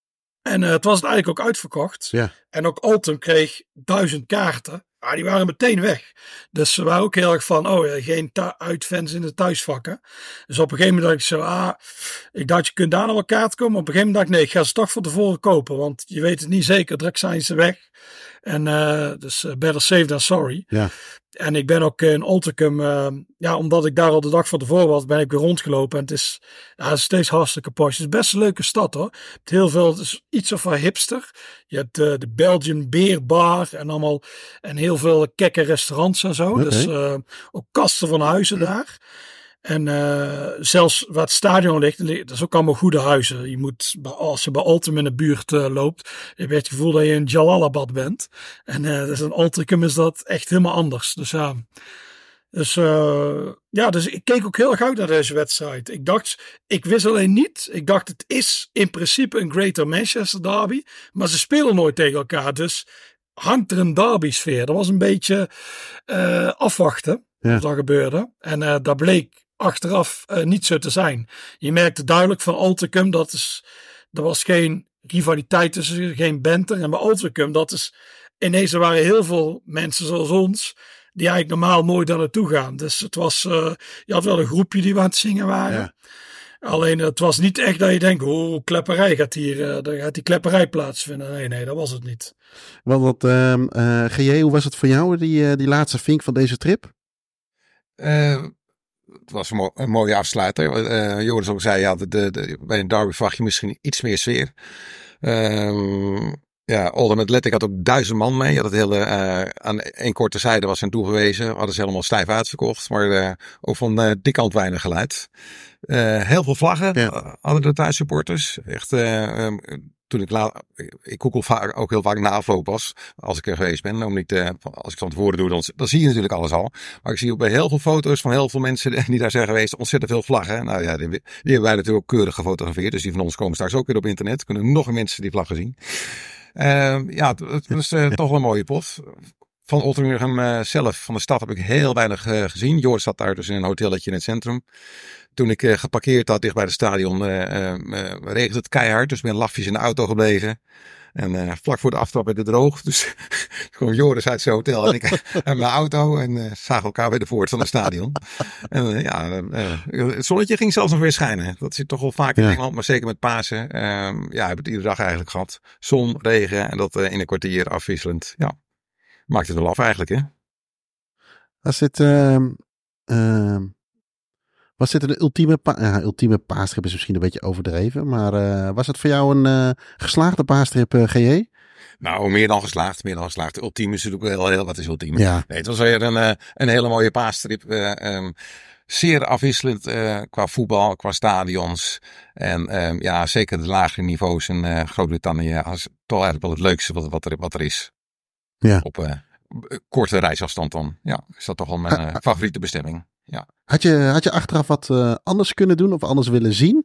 En uh, het was het eigenlijk ook uitverkocht. Ja. En ook Altum kreeg duizend kaarten. Maar die waren meteen weg. Dus ze waren ook heel erg van, oh ja, geen thu- uitfans in de thuisvakken. Dus op een gegeven moment dacht ik zo, ah, ik dacht je kunt daar nog wel kaart komen. Maar op een gegeven moment dacht ik, nee, ik ga ze toch van tevoren kopen. Want je weet het niet zeker, direct zijn ze weg. En uh, dus uh, better safe than sorry. Ja. En ik ben ook in Altencum, uh, ja, omdat ik daar al de dag van tevoren was, ben ik weer rondgelopen. En het is, ja, het is steeds hartstikke posh. Het is best een leuke stad hoor. Je hebt heel veel, het is iets of een hipster. Je hebt uh, de Belgian Beer Bar en allemaal, en heel veel kekke restaurants en zo. Okay. Dus uh, ook kasten van huizen daar. En uh, zelfs waar het stadion ligt, dat is ook allemaal goede huizen. Je moet, als je bij Altum in de buurt uh, loopt, heb je het gevoel dat je in Jalalabad bent. En uh, dus in Altencum is dat echt helemaal anders. Dus ja, dus, uh, ja, dus ik keek ook heel erg uit naar deze wedstrijd. Ik dacht, ik wist alleen niet, ik dacht het is in principe een Greater Manchester derby, maar ze spelen nooit tegen elkaar. Dus hangt er een derby sfeer. Dat was een beetje uh, afwachten. Ja. Wat dat gebeurde. En uh, dat bleek achteraf uh, niet zo te zijn. Je merkte duidelijk van Altencum, dat is, er was geen rivaliteit tussen, geen banter. En bij Altencum, dat is, ineens er waren heel veel mensen zoals ons, die eigenlijk normaal nooit daar naartoe gaan. Dus het was, uh, je had wel een groepje die we aan het zingen waren. Ja. Alleen het was niet echt dat je denkt, oh, klepperij gaat hier, uh, daar gaat die klepperij plaatsvinden. Nee, nee, dat was het niet. Want wat, uh, uh, G J, hoe was het voor jou, die, uh, die laatste vink van deze trip? Uh, het was een, mo- een mooie afsluiter. Uh, Joris ook zei, ja, de, de, de, bij een derby verwacht je misschien iets meer sfeer. Uh, ja, Oldham Athletic had ook duizend man mee. Je had het hele, uh, aan één korte zijde was hen toegewezen. Hadden ze helemaal stijf uitverkocht. Maar uh, ook van uh, dik kant weinig geluid. Uh, heel veel vlaggen ja. uh, hadden de thuissupporters. Echt, uh, um, toen ik laat, ik google vaak, ook heel vaak na afloop was, als ik er geweest ben. Om niet, uh, als ik van tevoren doe, dan, dan zie je natuurlijk alles al. Maar ik zie ook bij heel veel foto's van heel veel mensen die daar zijn geweest, ontzettend veel vlaggen. Nou ja, die, die hebben wij natuurlijk ook keurig gefotografeerd. Dus die van ons komen straks ook weer op internet. Kunnen nog meer mensen die vlaggen zien. Uh, ja, het was uh, toch wel een mooie pot. Van Oldham uh, zelf, van de stad, heb ik heel weinig uh, gezien. Joris zat daar dus in een hotelletje in het centrum. Toen ik uh, geparkeerd had dicht bij het stadion, uh, uh, uh, regende het keihard. Dus ik ben lafjes in de auto gebleven. En uh, vlak voor de aftrap werd het droog. Dus gewoon Joris uit zijn hotel en ik en mijn auto. En uh, zagen elkaar bij de poort van het stadion. En uh, ja, uh, het zonnetje ging zelfs nog weer schijnen. Dat zit toch wel vaak in ja. Engeland, maar zeker met Pasen. Uh, ja, heb het iedere dag eigenlijk gehad. Zon, regen en dat uh, in een kwartier afwisselend. Ja, maakt het wel af eigenlijk, hè? Als dit... Uh, uh... Was dit een ultieme, pa- ja, ultieme paastrip is misschien een beetje overdreven. Maar uh, was het voor jou een uh, geslaagde paastrip, uh, G J? Nou, meer dan geslaagd. Meer dan geslaagd. Ultiem is natuurlijk wel heel wat is ultiem. Ja. Nee, het was weer een, uh, een hele mooie paastrip. Uh, um, zeer afwisselend uh, qua voetbal, qua stadions. En um, ja, zeker de lagere niveaus in uh, Groot-Brittannië is toch eigenlijk wel het leukste wat, wat, er, wat er is. Ja. Op uh, korte reisafstand dan. Ja, is dat toch wel mijn uh, favoriete bestemming. Ja. Had je, had je achteraf wat uh, anders kunnen doen of anders willen zien?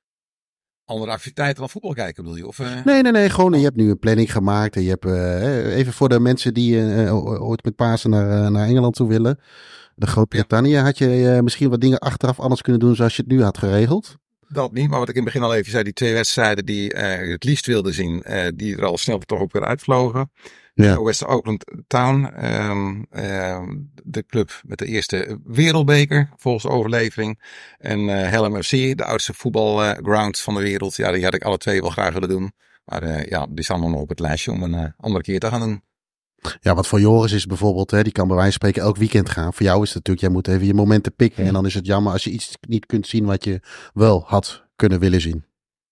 Andere activiteiten dan voetbal kijken bedoel je? Of, uh... Nee, nee, nee. Gewoon, je hebt nu een planning gemaakt. En je hebt, uh, even voor de mensen die uh, ooit met Pasen naar, uh, naar Engeland toe willen. De Groot-Brittannië. Ja. Had je uh, misschien wat dingen achteraf anders kunnen doen zoals je het nu had geregeld? Dat niet, maar wat ik in het begin al even zei. Die twee wedstrijden die uh, het liefst wilde zien. Uh, die er al snel toch ook weer uitvlogen. Ja. West Auckland Town, um, um, de club met de eerste wereldbeker volgens de overlevering. En uh, Hallam F C, de oudste voetbalground uh, van de wereld. Ja, die had ik alle twee wel graag willen doen. Maar uh, ja, die staan nog op het lijstje om een uh, andere keer te gaan doen. Ja, wat voor Joris is bijvoorbeeld, hè, die kan bij wijze van spreken elk weekend gaan. Voor jou is het natuurlijk, jij moet even je momenten pikken. Ja. En dan is het jammer als je iets niet kunt zien wat je wel had kunnen willen zien.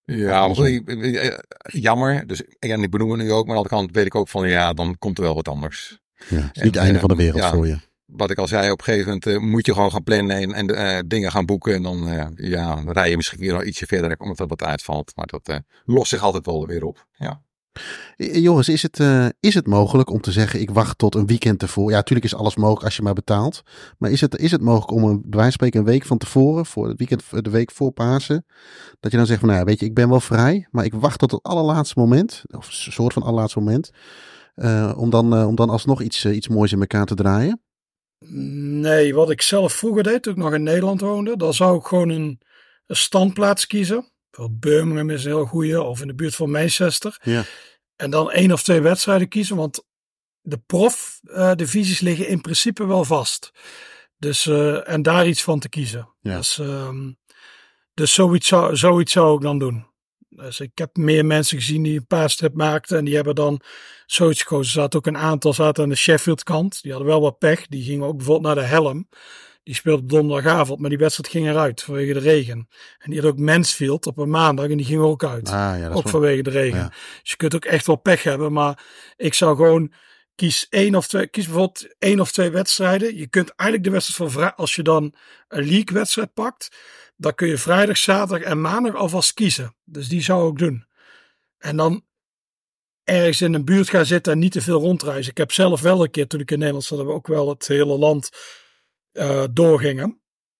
Ja, maar, jammer. Dus en ik benoem het nu ook, maar aan de andere kant weet ik ook van ja, dan komt er wel wat anders. Ja, het is niet het einde van de wereld ja, voor je. Wat ik al zei, op een gegeven moment uh, moet je gewoon gaan plannen en, en uh, dingen gaan boeken. En dan, uh, ja, dan rij je misschien weer nog ietsje verder omdat er wat uitvalt. Maar dat uh, lost zich altijd wel weer op. Ja. Joris, is het, uh, is het mogelijk om te zeggen, ik wacht tot een weekend ervoor? Ja, natuurlijk is alles mogelijk als je maar betaalt. Maar is het, is het mogelijk om een, bij wijze van spreken een week van tevoren, voor het weekend, de week voor Pasen, dat je dan zegt van, nou ja, weet je, ik ben wel vrij, maar ik wacht tot het allerlaatste moment, of een soort van allerlaatste moment, uh, om, dan, uh, om dan alsnog iets, uh, iets moois in elkaar te draaien? Nee, wat ik zelf vroeger deed, toen ik nog in Nederland woonde, dan zou ik gewoon een, een standplaats kiezen. Birmingham is een heel goeie, of in de buurt van Manchester. Ja. En dan één of twee wedstrijden kiezen, want de profdivisies uh, liggen in principe wel vast. Dus, uh, en daar iets van te kiezen. Ja. Dus, um, dus zoiets, zou, zoiets zou ik dan doen. Dus ik heb meer mensen gezien die een paarstrip maakten en die hebben dan zoiets gekozen. Er zaten ook een aantal zaten aan de Sheffield kant. Die hadden wel wat pech. Die gingen ook bijvoorbeeld naar de Helm. Die speelde op donderdagavond, maar die wedstrijd ging eruit vanwege de regen. En die had ook Mansfield op een maandag en die ging ook uit. Ah, ja, dat is ook wel... vanwege de regen. Ja. Dus je kunt ook echt wel pech hebben, maar ik zou gewoon kies één of twee, kies bijvoorbeeld één of twee wedstrijden. Je kunt eigenlijk de wedstrijd van vrij, als je dan een league wedstrijd pakt, dan kun je vrijdag, zaterdag en maandag alvast kiezen. Dus die zou ik doen. En dan ergens in een buurt gaan zitten en niet te veel rondreizen. Ik heb zelf wel een keer, toen ik in Nederland zat, hebben we ook wel het hele land uh, doorgingen.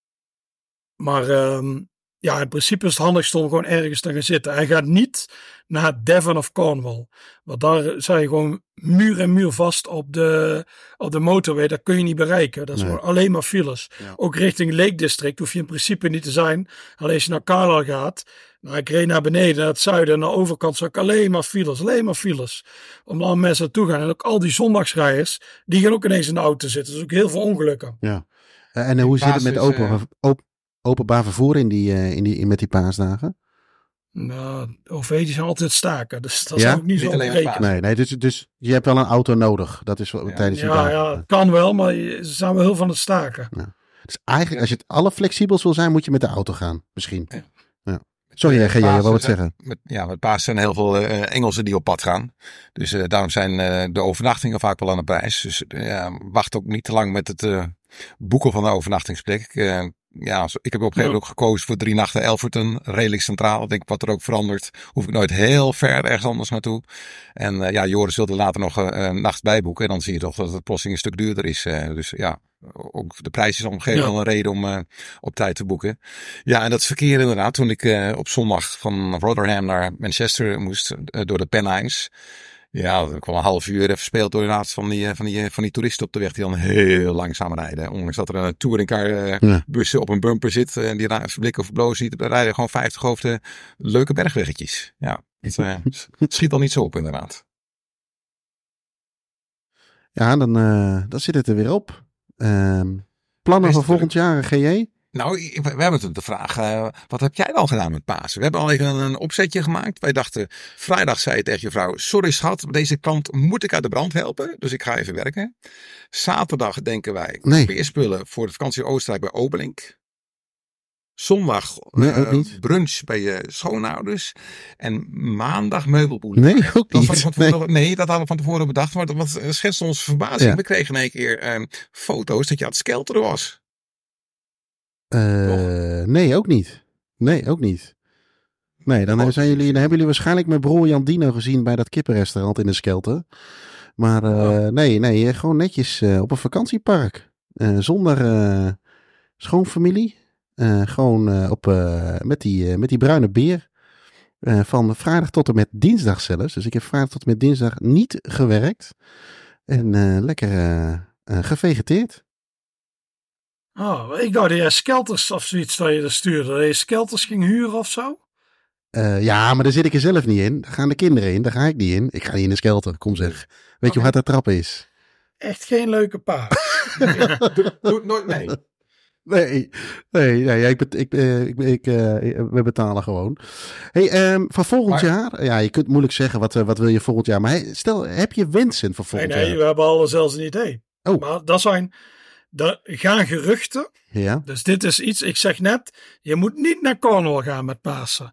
Maar um, ja, in principe is het handigst om gewoon ergens te gaan zitten. Hij gaat niet naar Devon of Cornwall. Want daar zijn je gewoon muur en muur vast op de, op de motorway. Dat kun je niet bereiken. Dat is nee. gewoon alleen maar files. Ja. Ook richting Lake District hoef je in principe niet te zijn. Alleen als je naar Carlisle gaat. Nou, ik reed naar beneden, naar het zuiden. En aan de overkant zag ik alleen maar files. Alleen maar files. Om dan mensen naartoe gaan. En ook al die zondagsrijders, die gaan ook ineens in de auto zitten. Dus ook heel veel ongelukken. Ja. Uh, en uh, hoe zit het met open, uh... open, openbaar vervoer in die, uh, in die, in met die paasdagen? Nou, O V die zijn altijd staken, dus dat ja? zou ik niet, niet zo rekenen. Nee, nee dus, dus je hebt wel een auto nodig. Dat is wel, ja. tijdens die ja, dagen. Ja, kan wel, maar ze zijn wel heel van het staken. Ja. Dus eigenlijk, als je het allerflexibels wil zijn, moet je met de auto gaan, misschien. Ja. Ja. Sorry, jij ga je wel wat zeggen. Met, ja, met Paas zijn heel veel uh, Engelsen die op pad gaan. Dus uh, daarom zijn uh, de overnachtingen vaak wel aan de prijs. Dus uh, ja, wacht ook niet te lang met het uh, boeken van de overnachtingsplek. Uh, Ja, ik heb op een gegeven moment ook gekozen voor drie nachten Alfreton, redelijk centraal. Ik denk wat er ook verandert, hoef ik nooit heel ver ergens anders naartoe. En uh, ja, Joris wilde later nog uh, een nacht bijboeken. En dan zie je toch dat het plotseling een stuk duurder is. Uh, dus ja, ook de prijs is op een gegeven moment ja. een reden om uh, op tijd te boeken. Ja, en dat verkeer inderdaad, toen ik uh, op zondag van Rotherham naar Manchester moest, uh, door de Pennines. Ja, dat heb ik wel een half uur verspeeld door inderdaad van die, van die, van die toeristen op de weg die dan heel langzaam rijden. Ondanks dat er een touringcar uh, ja. bussen op een bumper zit en uh, die daar blik of bloos ziet, dan rijden gewoon vijftig over de leuke bergweggetjes. Ja, het uh, schiet dan niet zo op inderdaad. Ja, dan, uh, dan zit het er weer op. Uh, plannen voor volgend jaar, G J? Nou, we hebben natuurlijk de vraag, uh, wat heb jij dan gedaan met Pasen? We hebben al even een opzetje gemaakt. Wij dachten, vrijdag zei je tegen je vrouw, sorry schat, deze klant moet ik uit de brand helpen. Dus ik ga even werken. Zaterdag denken wij, nee. speerspullen voor de vakantie Oostenrijk bij Obelink. Zondag nee, uh, brunch bij je schoonouders. En maandag meubelboel. Nee, ook dat niet. Van tevoren, nee. nee, dat hadden we van tevoren bedacht. Maar dat wat schetste onze verbazing. Ja. We kregen in één keer uh, foto's dat je aan het skelteren was. Uh, nee, ook niet. Nee, ook niet. Nee, dan, oh, zijn jullie, dan hebben jullie waarschijnlijk mijn broer Jan Dino gezien bij dat kippenrestaurant in de Skelter. Maar uh, oh. nee, nee, gewoon netjes uh, op een vakantiepark. Uh, zonder uh, schoonfamilie. Uh, gewoon uh, op, uh, met, die, uh, met die bruine beer. Uh, van vrijdag tot en met dinsdag zelfs. Dus ik heb vrijdag tot en met dinsdag niet gewerkt. En uh, lekker uh, uh, gevegeteerd. Oh, ik dacht dat jij skelters of zoiets dat je er stuurde. Dat je skelters ging huren of zo? Uh, ja, maar daar zit ik er zelf niet in. Daar gaan de kinderen in. Daar ga ik niet in. Ik ga niet in de skelter. Kom zeg. Weet okay. je hoe hard dat trappen is? Echt geen leuke paard. Doe het nooit mee. Nee, nee, nee ik, ik, ik, ik, uh, we betalen gewoon. Hey, um, van volgend maar, jaar, ja, je kunt moeilijk zeggen wat, uh, wat wil je volgend jaar. Maar hey, stel, heb je wensen voor volgend nee, nee, jaar? Nee, we hebben alle zelfs een idee. Oh. Maar dat zijn, er gaan geruchten. Ja. Dus dit is iets, ik zeg net, je moet niet naar Cornwall gaan met Pasen.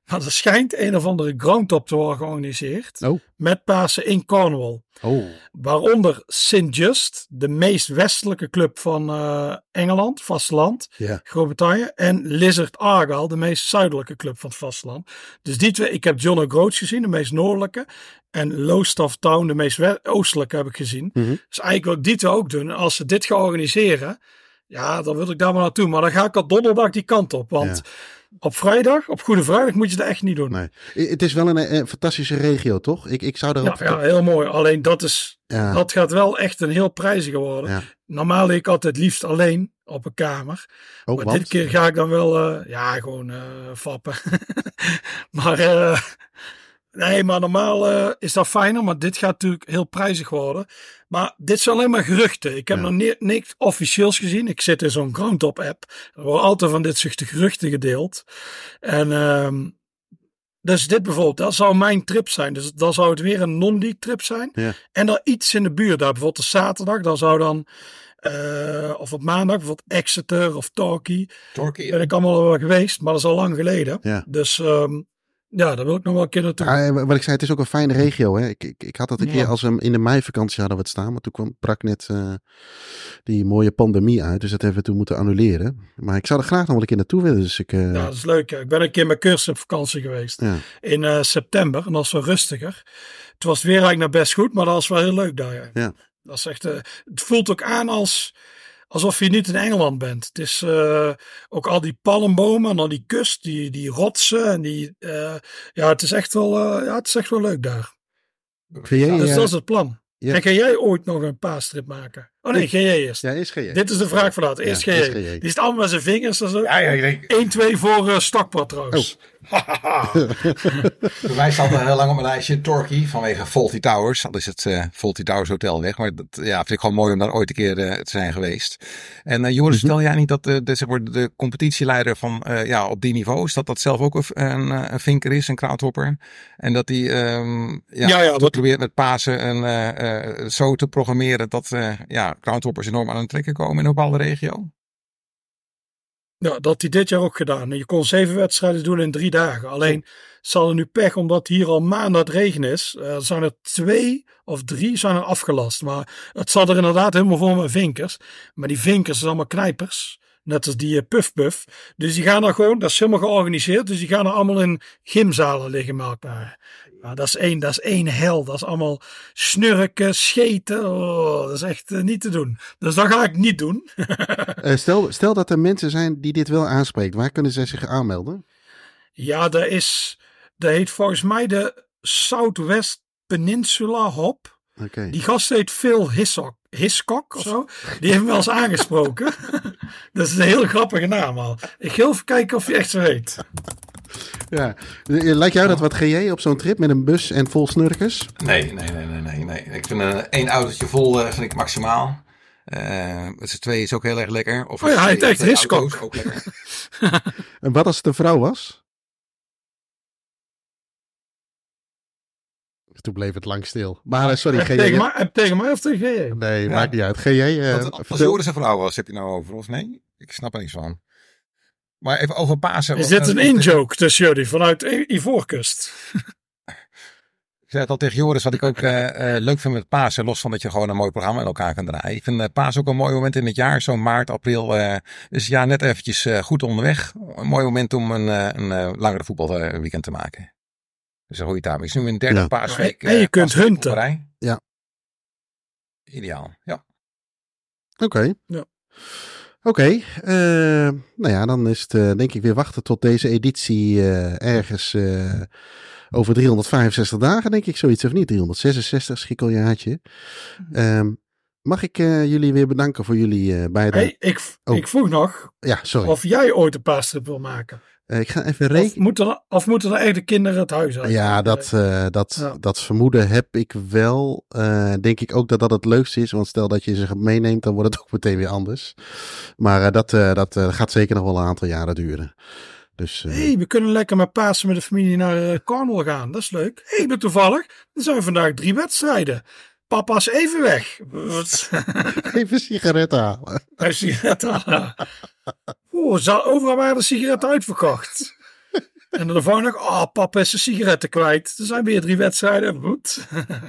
Maar er schijnt een of andere groundhop te worden georganiseerd. Oh. Met Pasen in Cornwall. Oh. Waaronder Saint Just, de meest westelijke club van uh, Engeland, vasteland, Ja. Groot-Brittannië. En Lizard Argyle, de meest zuidelijke club van het vasteland. Dus die twee, ik heb John O'Groats gezien, de meest noordelijke. En Lowestoft Town, de meest we- oostelijke, heb ik gezien. Mm-hmm. Dus eigenlijk wil ik die twee ook doen. En als ze dit gaan organiseren, ja, dan wil ik daar maar naartoe. Maar dan ga ik al donderdag die kant op. Want Ja. op vrijdag, op Goede Vrijdag, moet je dat echt niet doen. Nee. I- Het is wel een, een fantastische regio, toch? Ik, ik zou Ja, erop... ja, heel mooi. Alleen dat is, Ja. dat gaat wel echt een heel prijzige worden. Ja. Normaal leek ik altijd liefst alleen op een kamer. Oh, maar want? dit keer ga ik dan wel, uh, ja, gewoon uh, fappen. maar, uh, nee, maar normaal uh, is dat fijner. Maar dit gaat natuurlijk heel prijzig worden. Maar dit zijn alleen maar geruchten. Ik heb Ja. nog ni- niks officieels gezien. Ik zit in zo'n Groundhop app. Er worden altijd van dit soort geruchten gedeeld. En... Um, Dus dit bijvoorbeeld, dat zou mijn trip zijn. Dus dan zou het weer een non-league trip zijn. Ja. En dan iets in de buurt. Daar bijvoorbeeld de zaterdag, dan zou dan... Uh, of op maandag, bijvoorbeeld Exeter of Torquay. Torquay. Ben ik allemaal wel geweest, maar dat is al lang geleden. Ja. Dus um, ja, daar wil ik nog wel een keer naartoe. Ja, wat ik zei, het is ook een fijne regio. Hè? Ik, ik, ik had dat een Ja. keer als we in de meivakantie hadden we het staan. Maar toen kwam, brak net uh, die mooie pandemie uit. Dus dat hebben we toen moeten annuleren. Maar ik zou er graag nog wel een keer naartoe willen. Dus ik, uh... Ja, dat is leuk. Ik ben een keer met cursus op vakantie geweest. Ja. In uh, september. En dat was wel rustiger. Het was het weer eigenlijk nog best goed. Maar dat was wel heel leuk daar. Ja. Ja. Dat is echt, uh, het voelt ook aan als... alsof je niet in Engeland bent. Het is uh, ook al die palmbomen en dan die kust, die, die rotsen. En die, uh, ja, het is echt wel, uh, ja, het is echt wel leuk daar. Vind jij, Dus uh... dat is het plan. Ja. En ga jij ooit nog een paastrip maken? Oh nee, G J is Ja, is G J. Dit is de vraag van dat. Eerst Ja, G J. is G J. Die staat allemaal met zijn vingers. Dat is Ja, ja, ja. één twee voor uh, Stokpot trouwens. Bij mij staat er heel lang op mijn lijstje Torquay vanwege Fawlty Towers. Dat is het uh, Fawlty Towers Hotel weg. Maar dat ja, vind ik gewoon mooi om daar ooit een keer uh, te zijn geweest. En uh, Joris, Mm-hmm. stel jij niet dat de, de, zeg maar, de competitieleider van uh, ja, op die niveaus, dat dat zelf ook een, een, een vinker is, een crowdhopper. En dat die um, ja, Ja, ja, dat dat- probeert met Pasen en, uh, uh, zo te programmeren dat uh, ja, crowdhoppers enorm aan het trekken komen in een bepaalde regio. Ja, dat hij dit jaar ook gedaan. Je kon zeven wedstrijden doen in drie dagen. Alleen ze hadden nu pech omdat hier al maanden het regen is. Uh, zijn er twee of drie zijn er afgelast. Maar het zat er inderdaad helemaal vol met vinkers. Maar die vinkers zijn allemaal knijpers. Net als die uh, Puff Puff. Dus die gaan er gewoon, dat is helemaal georganiseerd. Dus die gaan er allemaal in gymzalen liggen maken. Ja, dat is één, dat is één hel. Dat is allemaal snurken, scheten. Oh, dat is echt uh, niet te doen. Dus dat ga ik niet doen. Uh, stel, stel dat er mensen zijn die dit wel aanspreekt. Waar kunnen zij zich aanmelden? Ja, daar is, dat heet volgens mij de Southwest Peninsula Hop. Okay. Die gast heet Phil Hiscock, Hiscock of zo. Die heeft me wel eens aangesproken. Dat is een heel grappige naam al. Ik ga even kijken of hij echt zo heet. Ja. Lijkt jou dat wat G J op zo'n trip met een bus en vol snurkers? Nee, nee, nee, nee, nee. nee. Ik vind uh, één autootje vol uh, vind ik maximaal. Uh, met z'n tweeën is ook heel erg lekker. Of oh ja, hij heet echt Hiscock. Ook lekker. En wat als het een vrouw was? Toen bleef het lang stil. Maar uh, sorry, G J. Tegen mij, tegen mij of tegen G J? Nee, Ja. maakt niet uit. G J, uh, Want, als vertel. Joris een vrouw was, heb je nou over of nee? Ik snap er niks van. Maar even over Pasen. Is dit een in-joke tussen jullie vanuit I- Ivoorkust? Ik zei het al tegen Joris, wat ik ook uh, uh, leuk vind met Pasen, los van dat je gewoon een mooi programma in elkaar kan draaien. Ik vind uh, Pasen ook een mooi moment in het jaar, zo'n maart, april. Uh, dus ja, net eventjes uh, goed onderweg. Een mooi moment om een, uh, een uh, langere voetbalweekend te maken. Dus een goede taal. Het is nu een derde Ja. paasweek. En je uh, kunt paasweek hunten. op een rij. Ja. Ideaal, ja. Oké. Okay. Ja. Oké, okay, uh, nou ja, dan is het uh, denk ik weer wachten tot deze editie uh, ergens uh, over driehonderdvijfenzestig dagen, denk ik, zoiets of niet? driehonderdzesenzestig, schikkeljaartje. Um, mag ik uh, jullie weer bedanken voor jullie uh, bijdrage? Hey, ik, oh. ik vroeg nog ja, sorry. of jij ooit een paastrip wil maken. Uh, ik ga even Of rekenen. moeten, of moeten er echt de kinderen het huis uit? Ja, dat, uh, dat, Ja. dat vermoeden heb ik wel. Uh, denk ik ook dat dat het leukste is. Want stel dat je ze meeneemt, dan wordt het ook meteen weer anders. Maar uh, dat, uh, dat uh, gaat zeker nog wel een aantal jaren duren. Dus, uh... hey, we kunnen lekker met Pasen met de familie naar uh, Cornwall gaan. Dat is leuk. Hé, hey, maar toevallig, er zijn vandaag drie wedstrijden. Papa is even weg. Even sigaretten halen. Hij sigaretten halen. Oeh, overal waren de sigaretten uitverkocht. En dan de volgende dag, oh, papa is zijn sigaretten kwijt. Er zijn weer drie wedstrijden. Goed.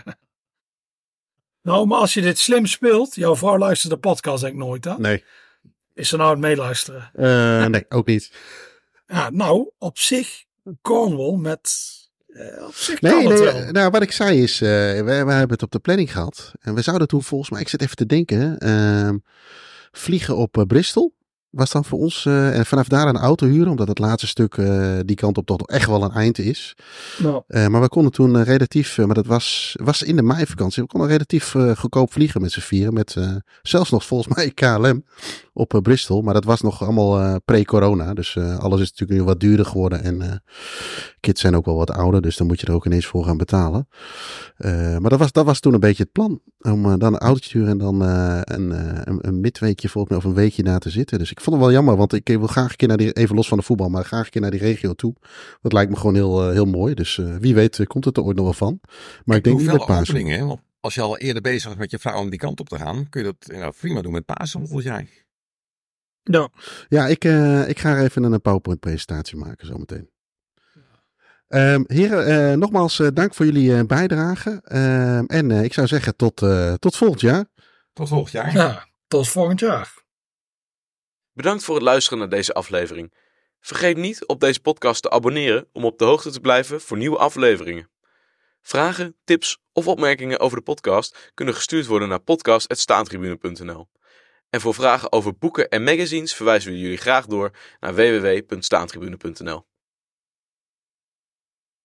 Nou, maar als je dit slim speelt, jouw vrouw luistert de podcast denk ik nooit, hè? Nee. Is ze nou het meeluisteren? Uh, nee, ook niet. Ja, nou, op zich, Cornwall met... Uh, op zich nee, kan het nee, wel. nou, wat ik zei is, uh, wij, wij hebben het op de planning gehad. En we zouden toen volgens mij, ik zit even te denken, uh, vliegen op uh, Bristol. Was dan voor ons, uh, en vanaf daar een auto huren, omdat het laatste stuk uh, die kant op toch echt wel een eind is. Nou. Uh, maar we konden toen uh, relatief, uh, maar dat was, was in de meivakantie, we konden relatief uh, goedkoop vliegen met z'n vieren. Met uh, zelfs nog volgens mij K L M op uh, Bristol. Maar dat was nog allemaal uh, pre-corona. Dus uh, alles is natuurlijk nu wat duurder geworden. En uh, kids zijn ook wel wat ouder, dus dan moet je er ook ineens voor gaan betalen. Uh, maar dat was, dat was toen een beetje het plan. Om uh, dan een autootje te huren en dan uh, een, uh, een, een midweekje volgens mij of een weekje na te zitten. Dus ik vond het wel jammer, want ik wil graag een keer naar die, even los van de voetbal, maar graag een keer naar die regio toe. Dat lijkt me gewoon heel, uh, heel mooi. Dus uh, wie weet uh, komt het er ooit nog wel van. Maar ik denk niet met Pasen. Openingen, hè? Want als je al eerder bezig was met je vrouw om die kant op te gaan, kun je dat nou, prima doen met Pasen, volgens jij. Ja, ja ik, uh, ik ga er even een PowerPoint presentatie maken zometeen. Um, heren, uh, nogmaals uh, dank voor jullie uh, bijdrage. Um, en uh, ik zou zeggen tot, uh, tot volgend jaar. Tot volgend jaar. Ja, tot volgend jaar. Bedankt voor het luisteren naar deze aflevering. Vergeet niet op deze podcast te abonneren om op de hoogte te blijven voor nieuwe afleveringen. Vragen, tips of opmerkingen over de podcast kunnen gestuurd worden naar podcast apenstaartje staantribune punt n l. En voor vragen over boeken en magazines verwijzen we jullie graag door naar w w w punt staantribune punt n l.